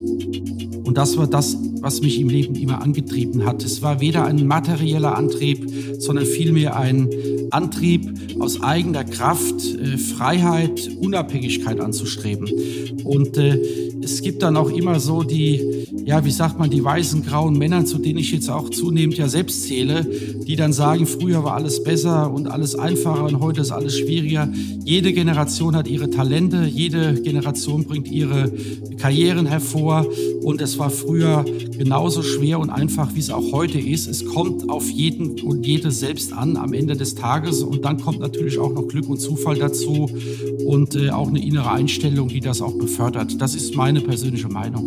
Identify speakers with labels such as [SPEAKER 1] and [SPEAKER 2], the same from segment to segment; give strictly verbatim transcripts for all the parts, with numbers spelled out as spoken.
[SPEAKER 1] Und das war das, was mich im Leben immer angetrieben hat. Es war weder ein materieller Antrieb, sondern vielmehr ein Antrieb aus eigener Kraft, äh, Freiheit, Unabhängigkeit anzustreben. Und äh, es gibt dann auch immer so die, ja, wie sagt man, die weißen, grauen Männer, zu denen ich jetzt auch zunehmend ja selbst zähle, die dann sagen, früher war alles besser und alles einfacher und heute ist alles schwieriger. Jede Generation hat ihre Talente, jede Generation bringt ihre Karrieren hervor und es war früher genauso schwer und einfach, wie es auch heute ist. Es kommt auf jeden und jede selbst an am Ende des Tages und dann kommt natürlich auch noch Glück und Zufall dazu und äh, auch eine innere Einstellung, die das auch befördert. Das ist meine persönliche Meinung.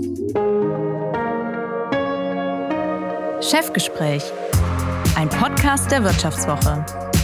[SPEAKER 2] Chefgespräch, ein Podcast der Wirtschaftswoche.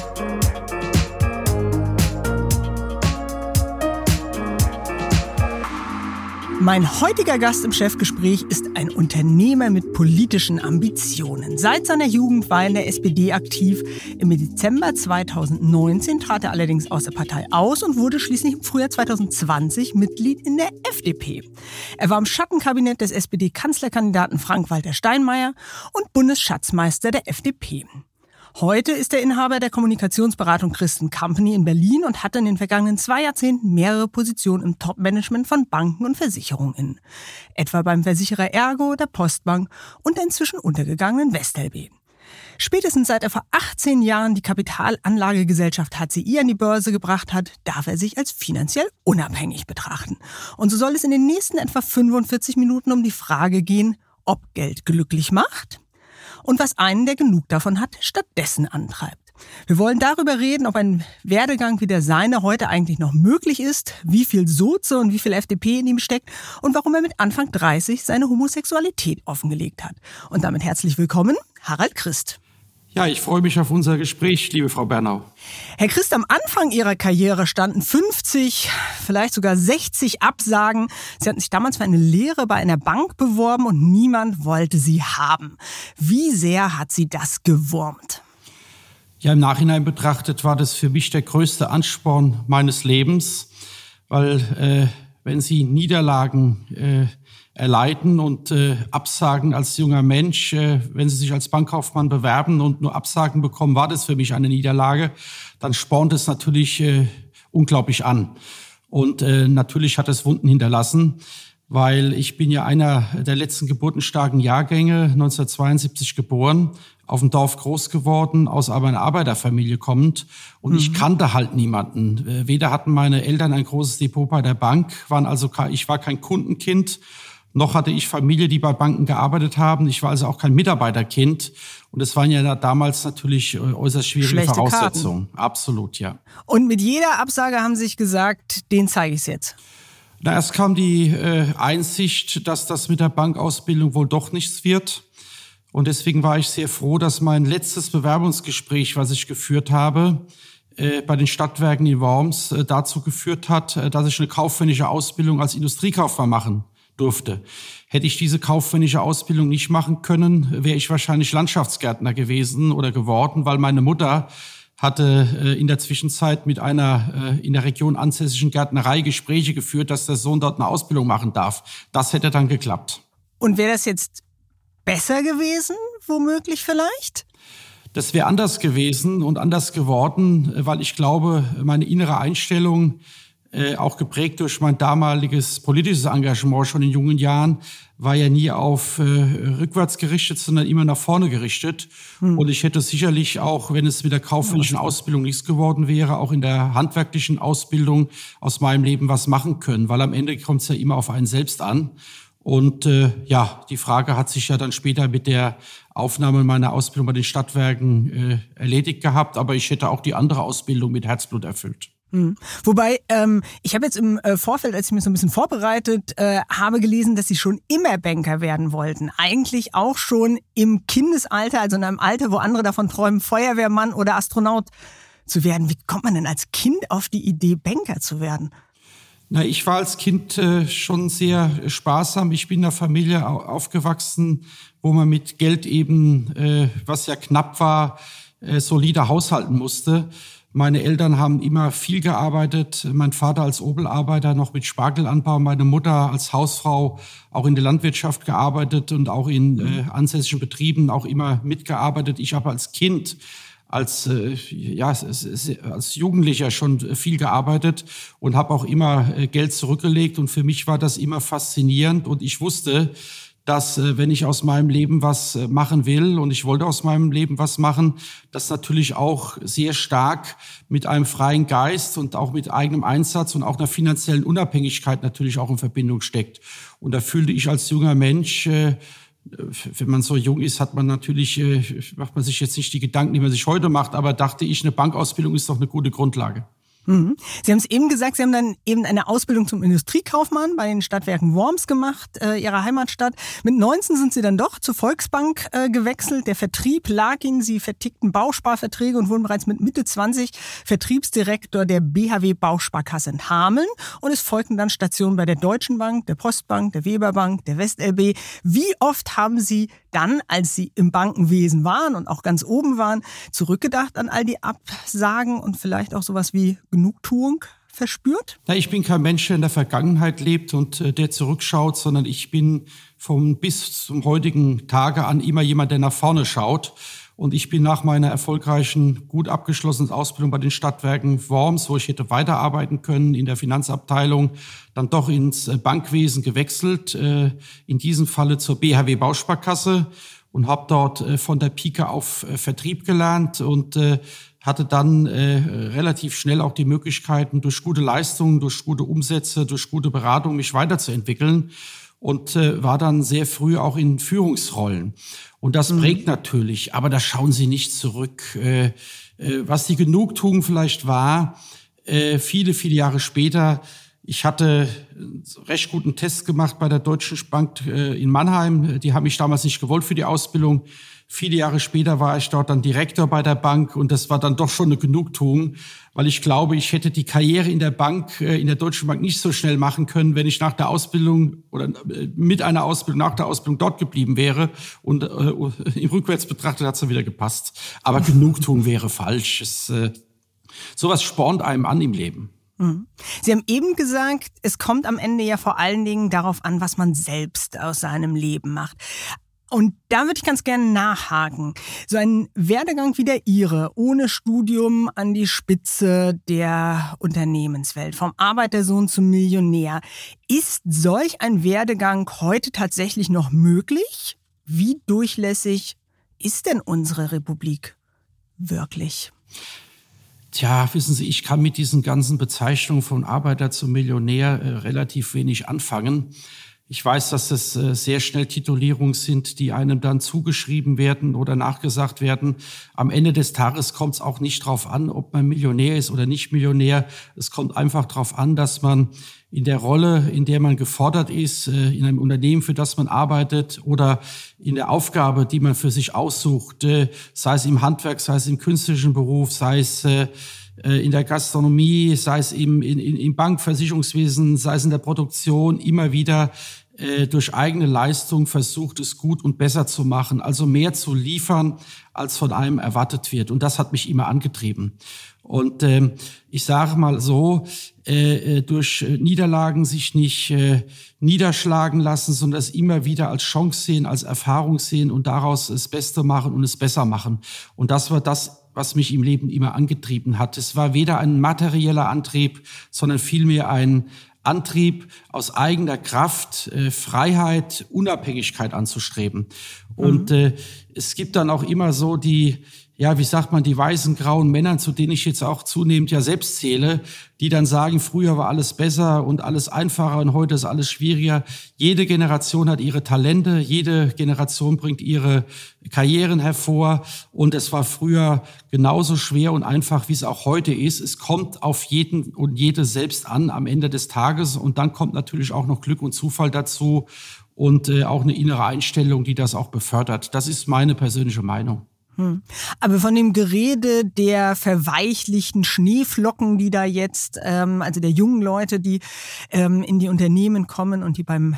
[SPEAKER 3] Mein heutiger Gast im Chefgespräch ist ein Unternehmer mit politischen Ambitionen. Seit seiner Jugend war er in der S P D aktiv. Im Dezember zweitausendneunzehn trat er allerdings aus der Partei aus und wurde schließlich im Frühjahr zweitausendzwanzig Mitglied in der F D P. Er war im Schattenkabinett des S P D-Kanzlerkandidaten Frank-Walter Steinmeier und Bundesschatzmeister der F D P. Heute ist er Inhaber der Kommunikationsberatung Christen Company in Berlin und hat in den vergangenen zwei Jahrzehnten mehrere Positionen im Top-Management von Banken und Versicherungen inne. Etwa beim Versicherer Ergo, der Postbank und der inzwischen untergegangenen WestLB. Spätestens seit er vor achtzehn Jahren die Kapitalanlagegesellschaft H C I an die Börse gebracht hat, darf er sich als finanziell unabhängig betrachten. Und so soll es in den nächsten etwa fünfundvierzig Minuten um die Frage gehen, ob Geld glücklich macht und was einen, der genug davon hat, stattdessen antreibt. Wir wollen darüber reden, ob ein Werdegang wie der seine heute eigentlich noch möglich ist, wie viel Soze und wie viel F D P in ihm steckt und warum er mit Anfang dreißig seine Homosexualität offengelegt hat. Und damit herzlich willkommen, Harald Christ.
[SPEAKER 1] Ja, ich freue mich auf unser Gespräch, liebe Frau Bernau.
[SPEAKER 3] Herr Christ, am Anfang Ihrer Karriere standen fünfzig, vielleicht sogar sechzig Absagen. Sie hatten sich damals für eine Lehre bei einer Bank beworben und niemand wollte Sie haben. Wie sehr hat Sie das gewurmt?
[SPEAKER 1] Ja, im Nachhinein betrachtet war das für mich der größte Ansporn meines Lebens, weil äh, wenn Sie Niederlagen äh, erleiden und äh, Absagen als junger Mensch, äh, wenn Sie sich als Bankkaufmann bewerben und nur Absagen bekommen, war das für mich eine Niederlage, dann spornt es natürlich äh, unglaublich an. Und äh, natürlich hat es Wunden hinterlassen, weil ich bin ja einer der letzten geburtenstarken Jahrgänge, neunzehnhundertzweiundsiebzig geboren, auf dem Dorf groß geworden, aus einer Arbeiterfamilie kommend. Und mhm. ich kannte halt niemanden. Weder hatten meine Eltern ein großes Depot bei der Bank, waren also ich war kein Kundenkind, noch hatte ich Familie, die bei Banken gearbeitet haben. Ich war also auch kein Mitarbeiterkind. Und es waren ja damals natürlich äußerst schwierige
[SPEAKER 3] Schlechte
[SPEAKER 1] Voraussetzungen.
[SPEAKER 3] Karten.
[SPEAKER 1] Absolut, ja.
[SPEAKER 3] Und mit jeder Absage haben Sie sich gesagt, den zeige ich es jetzt.
[SPEAKER 1] Na, erst kam die äh, Einsicht, dass das mit der Bankausbildung wohl doch nichts wird. Und deswegen war ich sehr froh, dass mein letztes Bewerbungsgespräch, was ich geführt habe, äh, bei den Stadtwerken in Worms, äh, dazu geführt hat, äh, dass ich eine kaufmännische Ausbildung als Industriekaufmann machen durfte. Hätte ich diese kaufmännische Ausbildung nicht machen können, wäre ich wahrscheinlich Landschaftsgärtner gewesen oder geworden, weil meine Mutter hatte äh, in der Zwischenzeit mit einer äh, in der Region ansässigen Gärtnerei Gespräche geführt, dass der Sohn dort eine Ausbildung machen darf. Das hätte dann geklappt.
[SPEAKER 3] Und wäre das jetzt besser gewesen, womöglich vielleicht?
[SPEAKER 1] Das wäre anders gewesen und anders geworden, weil ich glaube, meine innere Einstellung, äh, auch geprägt durch mein damaliges politisches Engagement schon in jungen Jahren, war ja nie auf äh, rückwärts gerichtet, sondern immer nach vorne gerichtet. Hm. Und ich hätte sicherlich auch, wenn es mit der kaufmännischen Ausbildung nichts geworden wäre, auch in der handwerklichen Ausbildung aus meinem Leben was machen können, weil am Ende kommt es ja immer auf einen selbst an. Und äh, ja, die Frage hat sich ja dann später mit der Aufnahme meiner Ausbildung bei den Stadtwerken äh, erledigt gehabt, aber ich hätte auch die andere Ausbildung mit Herzblut erfüllt.
[SPEAKER 3] Hm. Wobei, ähm, ich habe jetzt im äh, Vorfeld, als ich mich so ein bisschen vorbereitet äh, habe, gelesen, dass Sie schon immer Banker werden wollten. Eigentlich auch schon im Kindesalter, also in einem Alter, wo andere davon träumen, Feuerwehrmann oder Astronaut zu werden. Wie kommt man denn als Kind auf die Idee, Banker zu werden?
[SPEAKER 1] Na, ich war als Kind äh, schon sehr sparsam. Ich bin in einer Familie au- aufgewachsen, wo man mit Geld eben, äh, was ja knapp war, äh, solider haushalten musste. Meine Eltern haben immer viel gearbeitet. Mein Vater als Obelarbeiter noch mit Spargelanbau, meine Mutter als Hausfrau auch in der Landwirtschaft gearbeitet und auch in äh, ansässigen Betrieben auch immer mitgearbeitet. Ich habe als Kind, als äh, ja als Jugendlicher schon viel gearbeitet und habe auch immer äh, Geld zurückgelegt. Und für mich war das immer faszinierend. Und ich wusste, dass äh, wenn ich aus meinem Leben was äh, machen will und ich wollte aus meinem Leben was machen, das natürlich auch sehr stark mit einem freien Geist und auch mit eigenem Einsatz und auch einer finanziellen Unabhängigkeit natürlich auch in Verbindung steckt. Und da fühlte ich als junger Mensch, äh, wenn man so jung ist, hat man natürlich, äh, macht man sich jetzt nicht die Gedanken, die man sich heute macht, aber dachte ich, eine Bankausbildung ist doch eine gute Grundlage.
[SPEAKER 3] Mhm. Sie haben es eben gesagt, Sie haben dann eben eine Ausbildung zum Industriekaufmann bei den Stadtwerken Worms gemacht, äh, Ihrer Heimatstadt. Mit neunzehn sind Sie dann doch zur Volksbank äh, gewechselt. Der Vertrieb lag Ihnen, Sie vertickten Bausparverträge und wurden bereits mit Mitte zwanzig Vertriebsdirektor der B H W Bausparkasse in Hameln. Und es folgten dann Stationen bei der Deutschen Bank, der Postbank, der Weberbank, der WestLB. Wie oft haben Sie dann, als Sie im Bankenwesen waren und auch ganz oben waren, zurückgedacht an all die Absagen und vielleicht auch sowas wie Genugtuung verspürt?
[SPEAKER 1] Ja, ich bin kein Mensch, der in der Vergangenheit lebt und äh, der zurückschaut, sondern ich bin vom bis zum heutigen Tage an immer jemand, der nach vorne schaut. Und ich bin nach meiner erfolgreichen, gut abgeschlossenen Ausbildung bei den Stadtwerken Worms, wo ich hätte weiterarbeiten können in der Finanzabteilung, dann doch ins Bankwesen gewechselt, äh, in diesem Falle zur B H W Bausparkasse und habe dort äh, von der Pike auf äh, Vertrieb gelernt und äh, hatte dann äh, relativ schnell auch die Möglichkeiten, durch gute Leistungen, durch gute Umsätze, durch gute Beratung mich weiterzuentwickeln und äh, war dann sehr früh auch in Führungsrollen. Und das prägt natürlich, aber da schauen Sie nicht zurück. Äh, äh, was die Genugtuung vielleicht war, äh, viele, viele Jahre später, ich hatte einen recht guten Test gemacht bei der Deutschen Bank äh, in Mannheim. Die haben mich damals nicht gewollt für die Ausbildung. Viele Jahre später war ich dort dann Direktor bei der Bank und das war dann doch schon eine Genugtuung, weil ich glaube, ich hätte die Karriere in der Bank, in der Deutschen Bank nicht so schnell machen können, wenn ich nach der Ausbildung oder mit einer Ausbildung, nach der Ausbildung dort geblieben wäre und äh, im Rückwärts betrachtet hat es dann wieder gepasst. Aber Genugtuung wäre falsch. Es, äh, sowas spornt einem an im Leben.
[SPEAKER 3] Sie haben eben gesagt, es kommt am Ende ja vor allen Dingen darauf an, was man selbst aus seinem Leben macht. Und da würde ich ganz gerne nachhaken. So ein Werdegang wie der Ihre, ohne Studium an die Spitze der Unternehmenswelt, vom Arbeitersohn zum Millionär. Ist solch ein Werdegang heute tatsächlich noch möglich? Wie durchlässig ist denn unsere Republik wirklich?
[SPEAKER 1] Tja, wissen Sie, ich kann mit diesen ganzen Bezeichnungen von Arbeiter zum Millionär äh, relativ wenig anfangen. Ich weiß, dass das äh, sehr schnell Titulierungen sind, die einem dann zugeschrieben werden oder nachgesagt werden. Am Ende des Tages kommt es auch nicht drauf an, ob man Millionär ist oder nicht Millionär. Es kommt einfach drauf an, dass man in der Rolle, in der man gefordert ist, äh, in einem Unternehmen, für das man arbeitet oder in der Aufgabe, die man für sich aussucht, äh, sei es im Handwerk, sei es im künstlerischen Beruf, sei es äh, in der Gastronomie, sei es im, in, im Bankversicherungswesen, sei es in der Produktion, immer wieder äh, durch eigene Leistung versucht, es gut und besser zu machen, also mehr zu liefern, als von einem erwartet wird. Und das hat mich immer angetrieben. Und äh, ich sage mal so, äh, durch Niederlagen sich nicht äh, niederschlagen lassen, sondern es immer wieder als Chance sehen, als Erfahrung sehen und daraus das Beste machen und es besser machen. Und das war das, was mich im Leben immer angetrieben hat. Es war weder ein materieller Antrieb, sondern vielmehr ein Antrieb aus eigener Kraft, äh, Freiheit, Unabhängigkeit anzustreben. Mhm. Und äh, es gibt dann auch immer so die, ja, wie sagt man, die weißen, grauen Männer, zu denen ich jetzt auch zunehmend ja selbst zähle, die dann sagen, früher war alles besser und alles einfacher und heute ist alles schwieriger. Jede Generation hat ihre Talente, jede Generation bringt ihre Karrieren hervor und es war früher genauso schwer und einfach, wie es auch heute ist. Es kommt auf jeden und jede selbst an am Ende des Tages und dann kommt natürlich auch noch Glück und Zufall dazu und äh, auch eine innere Einstellung, die das auch befördert. Das ist meine persönliche Meinung.
[SPEAKER 3] Hm. Aber von dem Gerede der verweichlichten Schneeflocken, die da jetzt, ähm, also der jungen Leute, die ähm, in die Unternehmen kommen und die beim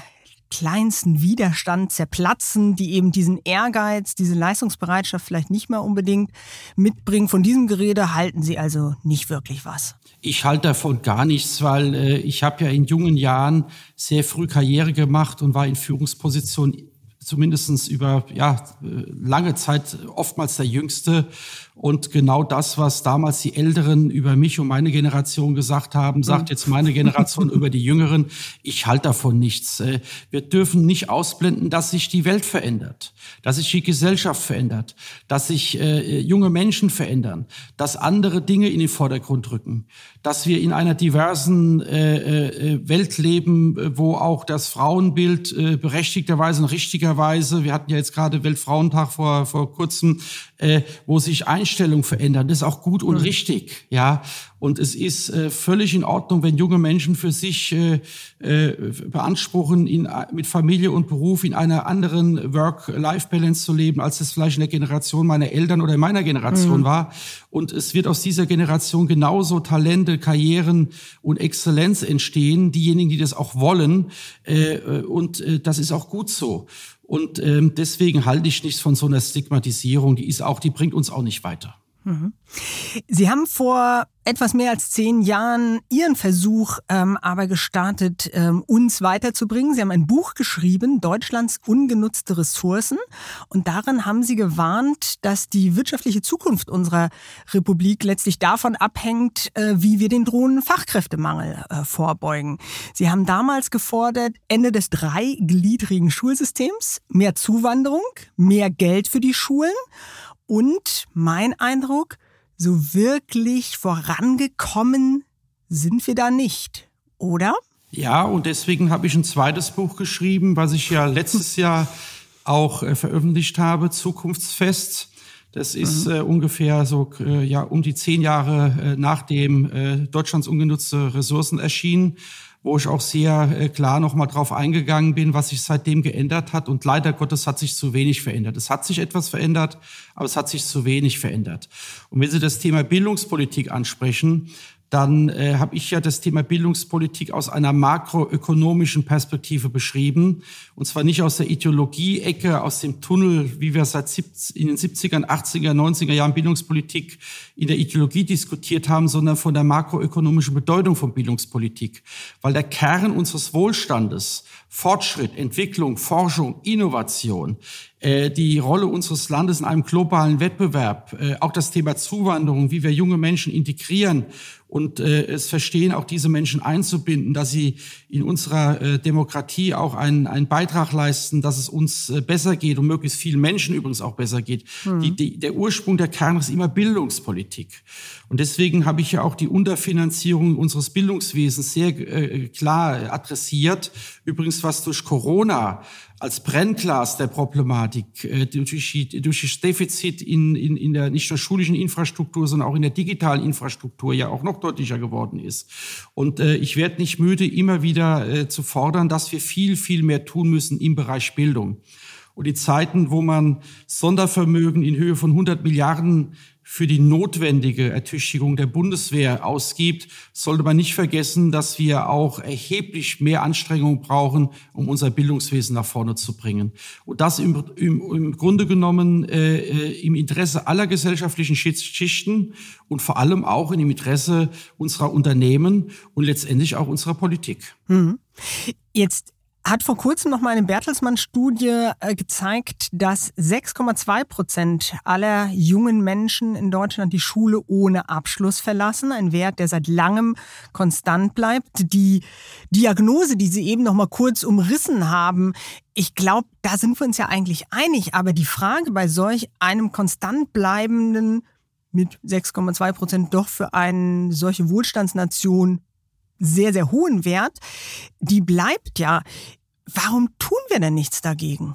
[SPEAKER 3] kleinsten Widerstand zerplatzen, die eben diesen Ehrgeiz, diese Leistungsbereitschaft vielleicht nicht mehr unbedingt mitbringen. Von diesem Gerede halten Sie also nicht wirklich was?
[SPEAKER 1] Ich halte davon gar nichts, weil äh, ich habe ja in jungen Jahren sehr früh Karriere gemacht und war in Führungspositionen zumindest über ja lange Zeit oftmals der Jüngste. Und genau das, was damals die Älteren über mich und meine Generation gesagt haben, sagt jetzt meine Generation über die Jüngeren. Ich halte davon nichts. Wir dürfen nicht ausblenden, dass sich die Welt verändert, dass sich die Gesellschaft verändert, dass sich äh, junge Menschen verändern, dass andere Dinge in den Vordergrund rücken, dass wir in einer diversen äh, äh, Welt leben, wo auch das Frauenbild äh, berechtigterweise und richtigerweise, wir hatten ja jetzt gerade Weltfrauentag vor vor kurzem, äh, wo sich Einstellungen verändern. Das ist auch gut und mhm. richtig, ja. Und es ist äh, völlig in Ordnung, wenn junge Menschen für sich äh, äh, beanspruchen, in, mit Familie und Beruf in einer anderen Work-Life-Balance zu leben, als es vielleicht in der Generation meiner Eltern oder meiner Generation mhm. war. Und es wird aus dieser Generation genauso Talente, Karrieren und Exzellenz entstehen, diejenigen, die das auch wollen. Äh, und äh, das ist auch gut so. Und ähm, deswegen halte ich nichts von so einer Stigmatisierung. Die ist auch, die bringt uns auch nicht weiter.
[SPEAKER 3] Mhm. Sie haben vor etwas mehr als zehn Jahren Ihren Versuch ähm, aber gestartet, ähm, uns weiterzubringen. Sie haben ein Buch geschrieben, Deutschlands ungenutzte Ressourcen. Und darin haben Sie gewarnt, dass die wirtschaftliche Zukunft unserer Republik letztlich davon abhängt, äh, wie wir den drohenden Fachkräftemangel äh, vorbeugen. Sie haben damals gefordert, Ende des dreigliedrigen Schulsystems, mehr Zuwanderung, mehr Geld für die Schulen. Und mein Eindruck, so wirklich vorangekommen sind wir da nicht, oder?
[SPEAKER 1] Ja, und deswegen habe ich ein zweites Buch geschrieben, was ich ja letztes Jahr auch äh, veröffentlicht habe, Zukunftsfest. Das ist mhm. äh, ungefähr so äh, ja um die zehn Jahre äh, nachdem äh, Deutschlands ungenutzte Ressourcen erschienen, wo ich auch sehr äh, klar nochmal drauf eingegangen bin, was sich seitdem geändert hat. Und leider Gottes hat sich zu wenig verändert. Es hat sich etwas verändert, aber es hat sich zu wenig verändert. Und wenn Sie das Thema Bildungspolitik ansprechen, dann äh, habe ich ja das Thema Bildungspolitik aus einer makroökonomischen Perspektive beschrieben. Und zwar nicht aus der Ideologie-Ecke, aus dem Tunnel, wie wir seit siebzig, in den siebziger, achtziger, neunziger Jahren Bildungspolitik in der Ideologie diskutiert haben, sondern von der makroökonomischen Bedeutung von Bildungspolitik. Weil der Kern unseres Wohlstandes, Fortschritt, Entwicklung, Forschung, Innovation, äh, die Rolle unseres Landes in einem globalen Wettbewerb, äh, auch das Thema Zuwanderung, wie wir junge Menschen integrieren und äh, es verstehen, auch diese Menschen einzubinden, dass sie in unserer äh, Demokratie auch einen, einen Beitrag leisten, dass es uns äh, besser geht und möglichst vielen Menschen übrigens auch besser geht. Mhm. Die, die, der Ursprung, der Kern ist immer Bildungspolitik. Und deswegen habe ich ja auch die Unterfinanzierung unseres Bildungswesens sehr äh, klar adressiert. Übrigens, was durch Corona als Brennglas der Problematik äh, durch, die, durch das Defizit in, in, in der nicht nur schulischen Infrastruktur, sondern auch in der digitalen Infrastruktur ja auch noch deutlicher geworden ist. Und äh, ich werde nicht müde, immer wieder äh, zu fordern, dass wir viel, viel mehr tun müssen im Bereich Bildung. Und die Zeiten, wo man Sondervermögen in Höhe von hundert Milliarden für die notwendige Ertüchtigung der Bundeswehr ausgibt, sollte man nicht vergessen, dass wir auch erheblich mehr Anstrengungen brauchen, um unser Bildungswesen nach vorne zu bringen. Und das im, im, im Grunde genommen äh, im Interesse aller gesellschaftlichen Schichten und vor allem auch im Interesse unserer Unternehmen und letztendlich auch unserer Politik.
[SPEAKER 3] Mhm. Jetzt hat vor kurzem noch mal eine Bertelsmann-Studie gezeigt, dass sechs Komma zwei Prozent aller jungen Menschen in Deutschland die Schule ohne Abschluss verlassen. Ein Wert, der seit langem konstant bleibt. Die Diagnose, die Sie eben noch mal kurz umrissen haben, ich glaube, da sind wir uns ja eigentlich einig. Aber die Frage bei solch einem konstant bleibenden, mit sechs Komma zwei Prozent doch für eine solche Wohlstandsnation sehr, sehr hohen Wert, die bleibt ja. Warum tun wir denn nichts dagegen?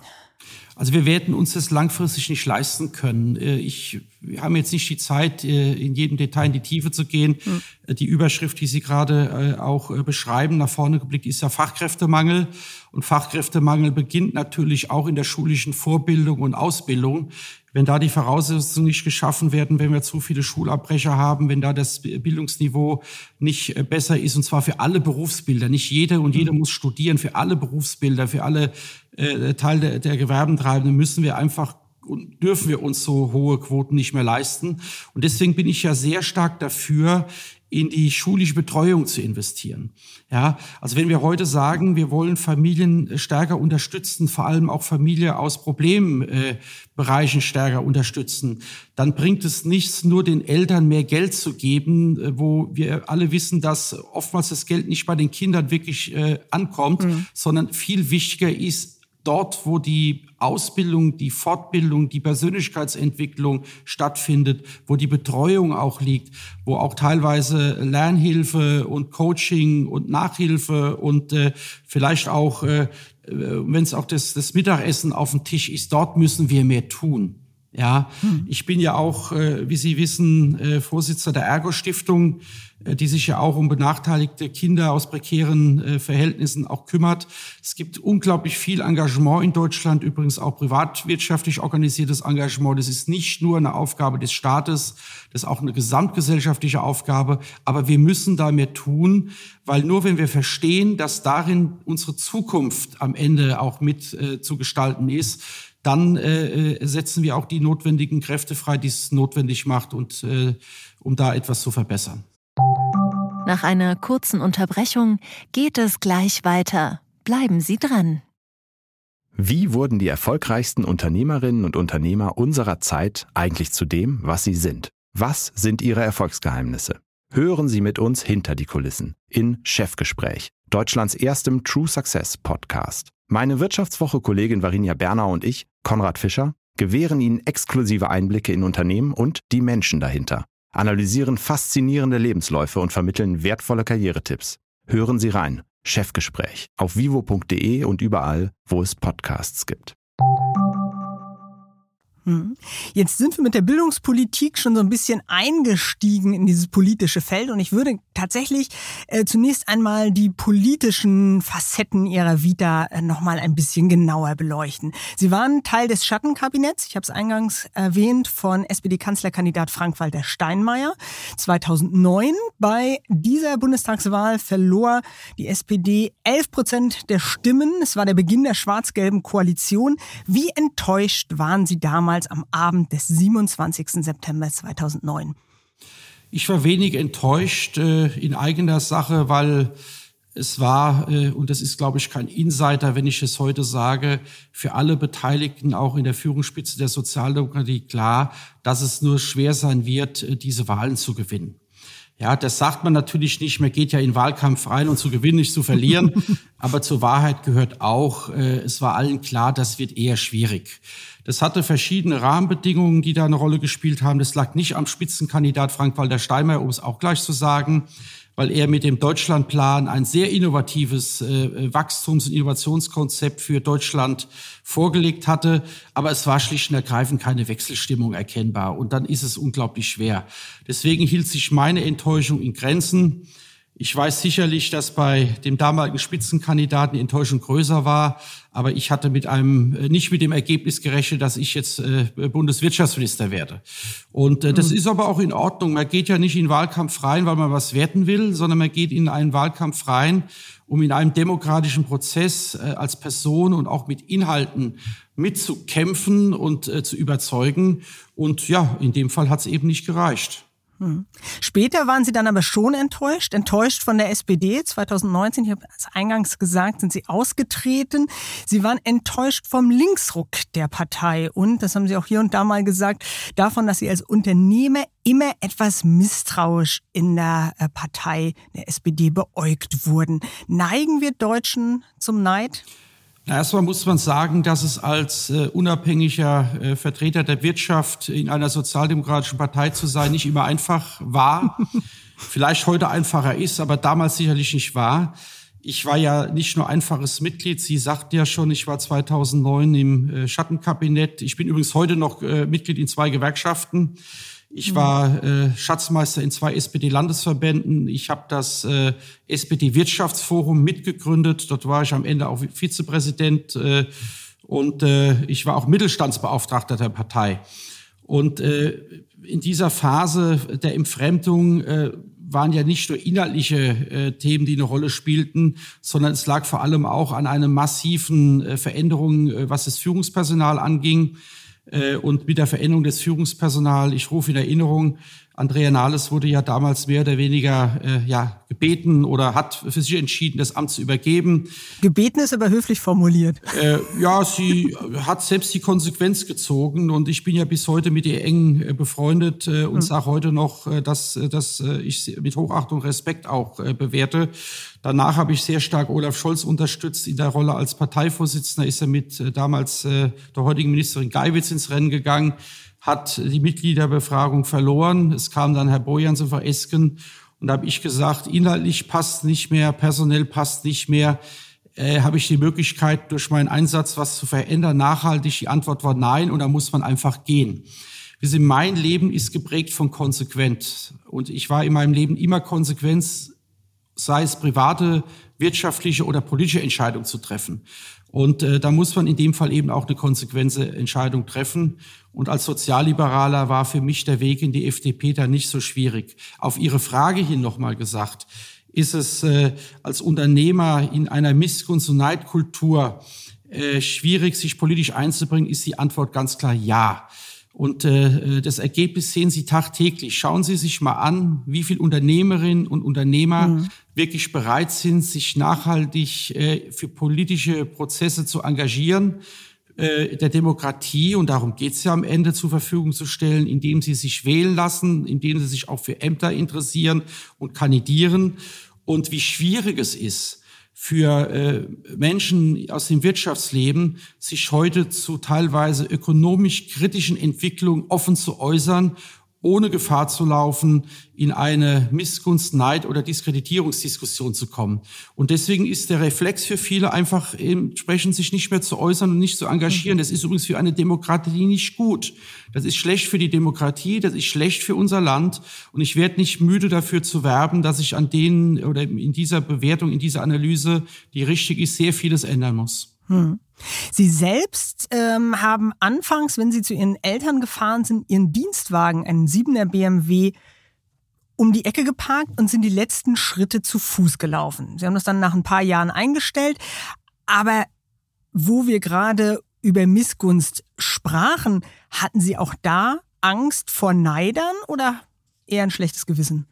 [SPEAKER 1] Also wir werden uns das langfristig nicht leisten können. Ich, wir haben jetzt nicht die Zeit, in jedem Detail in die Tiefe zu gehen. Mhm. Die Überschrift, die Sie gerade auch beschreiben, nach vorne geblickt, ist ja Fachkräftemangel. Und Fachkräftemangel beginnt natürlich auch in der schulischen Vorbildung und Ausbildung. Wenn da die Voraussetzungen nicht geschaffen werden, wenn wir zu viele Schulabbrecher haben, wenn da das Bildungsniveau nicht besser ist, und zwar für alle Berufsbilder. Nicht jeder und jeder muss studieren, für alle Berufsbilder, für alle äh, Teile der, der Gewerbentreibenden müssen wir einfach und dürfen wir uns so hohe Quoten nicht mehr leisten. Und deswegen bin ich ja sehr stark dafür, in die schulische Betreuung zu investieren. Ja, also wenn wir heute sagen, wir wollen Familien stärker unterstützen, vor allem auch Familien aus Problembereichen äh, stärker unterstützen, dann bringt es nichts, nur den Eltern mehr Geld zu geben, äh, wo wir alle wissen, dass oftmals das Geld nicht bei den Kindern wirklich äh, ankommt, mhm. sondern viel wichtiger ist, dort, wo die Ausbildung, die Fortbildung, die Persönlichkeitsentwicklung stattfindet, wo die Betreuung auch liegt, wo auch teilweise Lernhilfe und Coaching und Nachhilfe und äh, vielleicht auch, äh, wenn es auch das, das Mittagessen auf dem Tisch ist, dort müssen wir mehr tun. Ja, hm. Ich bin ja auch, äh, wie Sie wissen, äh, Vorsitzender der Ergo-Stiftung, äh, die sich ja auch um benachteiligte Kinder aus prekären äh, Verhältnissen auch kümmert. Es gibt unglaublich viel Engagement in Deutschland, übrigens auch privatwirtschaftlich organisiertes Engagement. Das ist nicht nur eine Aufgabe des Staates, das ist auch eine gesamtgesellschaftliche Aufgabe. Aber wir müssen da mehr tun, weil nur wenn wir verstehen, dass darin unsere Zukunft am Ende auch mit äh, zu gestalten ist, dann äh, setzen wir auch die notwendigen Kräfte frei, die es notwendig macht, und äh, um da etwas zu verbessern.
[SPEAKER 2] Nach einer kurzen Unterbrechung geht es gleich weiter. Bleiben Sie dran.
[SPEAKER 4] Wie wurden die erfolgreichsten Unternehmerinnen und Unternehmer unserer Zeit eigentlich zu dem, was sie sind? Was sind ihre Erfolgsgeheimnisse? Hören Sie mit uns hinter die Kulissen in Chefgespräch, Deutschlands erstem True Success Podcast. Meine Wirtschaftswoche-Kollegin Varinia Bernau und ich, Konrad Fischer, gewähren Ihnen exklusive Einblicke in Unternehmen und die Menschen dahinter, analysieren faszinierende Lebensläufe und vermitteln wertvolle Karrieretipps. Hören Sie rein. Chefgespräch auf vivo punkt de und überall, wo es Podcasts gibt.
[SPEAKER 3] Jetzt sind wir mit der Bildungspolitik schon so ein bisschen eingestiegen in dieses politische Feld, und ich würde tatsächlich äh, zunächst einmal die politischen Facetten Ihrer Vita äh, noch mal ein bisschen genauer beleuchten. Sie waren Teil des Schattenkabinetts, ich habe es eingangs erwähnt, von S P D-Kanzlerkandidat Frank-Walter Steinmeier zweitausendneun. Bei dieser Bundestagswahl verlor die S P D elf Prozent der Stimmen. Es war der Beginn der schwarz-gelben Koalition. Wie enttäuscht waren Sie damals am Abend des siebenundzwanzigsten September zweitausendneun?
[SPEAKER 1] Ich war wenig enttäuscht äh, in eigener Sache, weil es war, äh, und das ist, glaube ich, kein Insider, wenn ich es heute sage, für alle Beteiligten, auch in der Führungsspitze der Sozialdemokratie, klar, dass es nur schwer sein wird, äh, diese Wahlen zu gewinnen. Ja, das sagt man natürlich nicht, man geht ja in den Wahlkampf rein, und zu gewinnen, nicht zu verlieren. Aber zur Wahrheit gehört auch, äh, es war allen klar, das wird eher schwierig. Das hatte verschiedene Rahmenbedingungen, die da eine Rolle gespielt haben. Das lag nicht am Spitzenkandidat Frank-Walter Steinmeier, um es auch gleich zu sagen, weil er mit dem Deutschlandplan ein sehr innovatives äh, Wachstums- und Innovationskonzept für Deutschland vorgelegt hatte. Aber es war schlicht und ergreifend keine Wechselstimmung erkennbar. Und dann ist es unglaublich schwer. Deswegen hielt sich meine Enttäuschung in Grenzen. Ich weiß sicherlich, dass bei dem damaligen Spitzenkandidaten die Enttäuschung größer war, aber ich hatte mit einem nicht mit dem Ergebnis gerechnet, dass ich jetzt äh, Bundeswirtschaftsminister werde. Und äh, das mhm. ist aber auch in Ordnung. Man geht ja nicht in den Wahlkampf rein, weil man was werten will, sondern man geht in einen Wahlkampf rein, um in einem demokratischen Prozess äh, als Person und auch mit Inhalten mitzukämpfen und äh, zu überzeugen. Und ja, in dem Fall hat es eben nicht gereicht.
[SPEAKER 3] Später waren Sie dann aber schon enttäuscht, enttäuscht von der S P D. zweitausendneunzehn, ich habe es eingangs gesagt, sind Sie ausgetreten. Sie waren enttäuscht vom Linksruck der Partei und, das haben Sie auch hier und da mal gesagt, davon, dass Sie als Unternehmer immer etwas misstrauisch in der Partei der S P D beäugt wurden. Neigen wir Deutschen zum Neid?
[SPEAKER 1] Na, erstmal muss man sagen, dass es als äh, unabhängiger äh, Vertreter der Wirtschaft in einer sozialdemokratischen Partei zu sein nicht immer einfach war. Vielleicht heute einfacher ist, aber damals sicherlich nicht war. Ich war ja nicht nur einfaches Mitglied. Sie sagten ja schon, ich war zweitausendneun im äh, Schattenkabinett. Ich bin übrigens heute noch äh, Mitglied in zwei Gewerkschaften. Ich war äh, Schatzmeister in zwei S P D-Landesverbänden. Ich habe das äh, S P D-Wirtschaftsforum mitgegründet. Dort war ich am Ende auch Vizepräsident. Äh, und äh, ich war auch Mittelstandsbeauftragter der Partei. Und äh, in dieser Phase der Entfremdung äh, waren ja nicht nur inhaltliche äh, Themen, die eine Rolle spielten, sondern es lag vor allem auch an einer massiven äh, Veränderung, äh, was das Führungspersonal anging. Äh, und mit der Veränderung des Führungspersonals, ich rufe in Erinnerung, Andrea Nahles wurde ja damals mehr oder weniger äh, ja gebeten oder hat für sich entschieden, das Amt zu übergeben.
[SPEAKER 3] Gebeten ist aber höflich formuliert.
[SPEAKER 1] Äh, ja, sie hat selbst die Konsequenz gezogen und ich bin ja bis heute mit ihr eng äh, befreundet äh, und mhm. sage heute noch, äh, dass, dass äh, ich sie mit Hochachtung und Respekt auch äh, bewerte. Danach habe ich sehr stark Olaf Scholz unterstützt in der Rolle als Parteivorsitzender. Ist er mit äh, damals äh, der heutigen Ministerin Geiwitz ins Rennen gegangen, hat die Mitgliederbefragung verloren. Es kam dann Herr Bojans und Frau Esken. Und da habe ich gesagt, inhaltlich passt nicht mehr, personell passt nicht mehr. Äh, habe ich die Möglichkeit, durch meinen Einsatz was zu verändern, nachhaltig? Die Antwort war nein und da muss man einfach gehen. Wissen, mein Leben ist geprägt von Konsequenz. Und ich war in meinem Leben immer konsequent, sei es private, wirtschaftliche oder politische Entscheidungen zu treffen. Und äh, da muss man in dem Fall eben auch eine konsequente Entscheidung treffen. Und als Sozialliberaler war für mich der Weg in die F D P da nicht so schwierig. Auf Ihre Frage hin nochmal gesagt, ist es äh, als Unternehmer in einer Missgunst- und Neidkultur äh, schwierig, sich politisch einzubringen, ist die Antwort ganz klar ja. Und äh, das Ergebnis sehen Sie tagtäglich. Schauen Sie sich mal an, wie viele Unternehmerinnen und Unternehmer mhm. wirklich bereit sind, sich nachhaltig äh, für politische Prozesse zu engagieren, äh, der Demokratie, und darum geht's ja am Ende, zur Verfügung zu stellen, indem sie sich wählen lassen, indem sie sich auch für Ämter interessieren und kandidieren. Und wie schwierig es ist, für äh, Menschen aus dem Wirtschaftsleben, sich heute zu teilweise ökonomisch kritischen Entwicklungen offen zu äußern, ohne Gefahr zu laufen, in eine Missgunst, Neid oder Diskreditierungsdiskussion zu kommen. Und deswegen ist der Reflex für viele einfach entsprechend, sich nicht mehr zu äußern und nicht zu engagieren. Das ist übrigens für eine Demokratie nicht gut. Das ist schlecht für die Demokratie, das ist schlecht für unser Land. Und ich werde nicht müde dafür zu werben, dass ich an denen oder in dieser Bewertung, in dieser Analyse, die richtig ist, sehr vieles ändern muss.
[SPEAKER 3] Hm. Sie selbst ähm, haben anfangs, wenn Sie zu Ihren Eltern gefahren sind, Ihren Dienstwagen, einen siebener B M W, um die Ecke geparkt und sind die letzten Schritte zu Fuß gelaufen. Sie haben das dann nach ein paar Jahren eingestellt. Aber wo wir gerade über Missgunst sprachen, hatten Sie auch da Angst vor Neidern oder eher ein schlechtes Gewissen?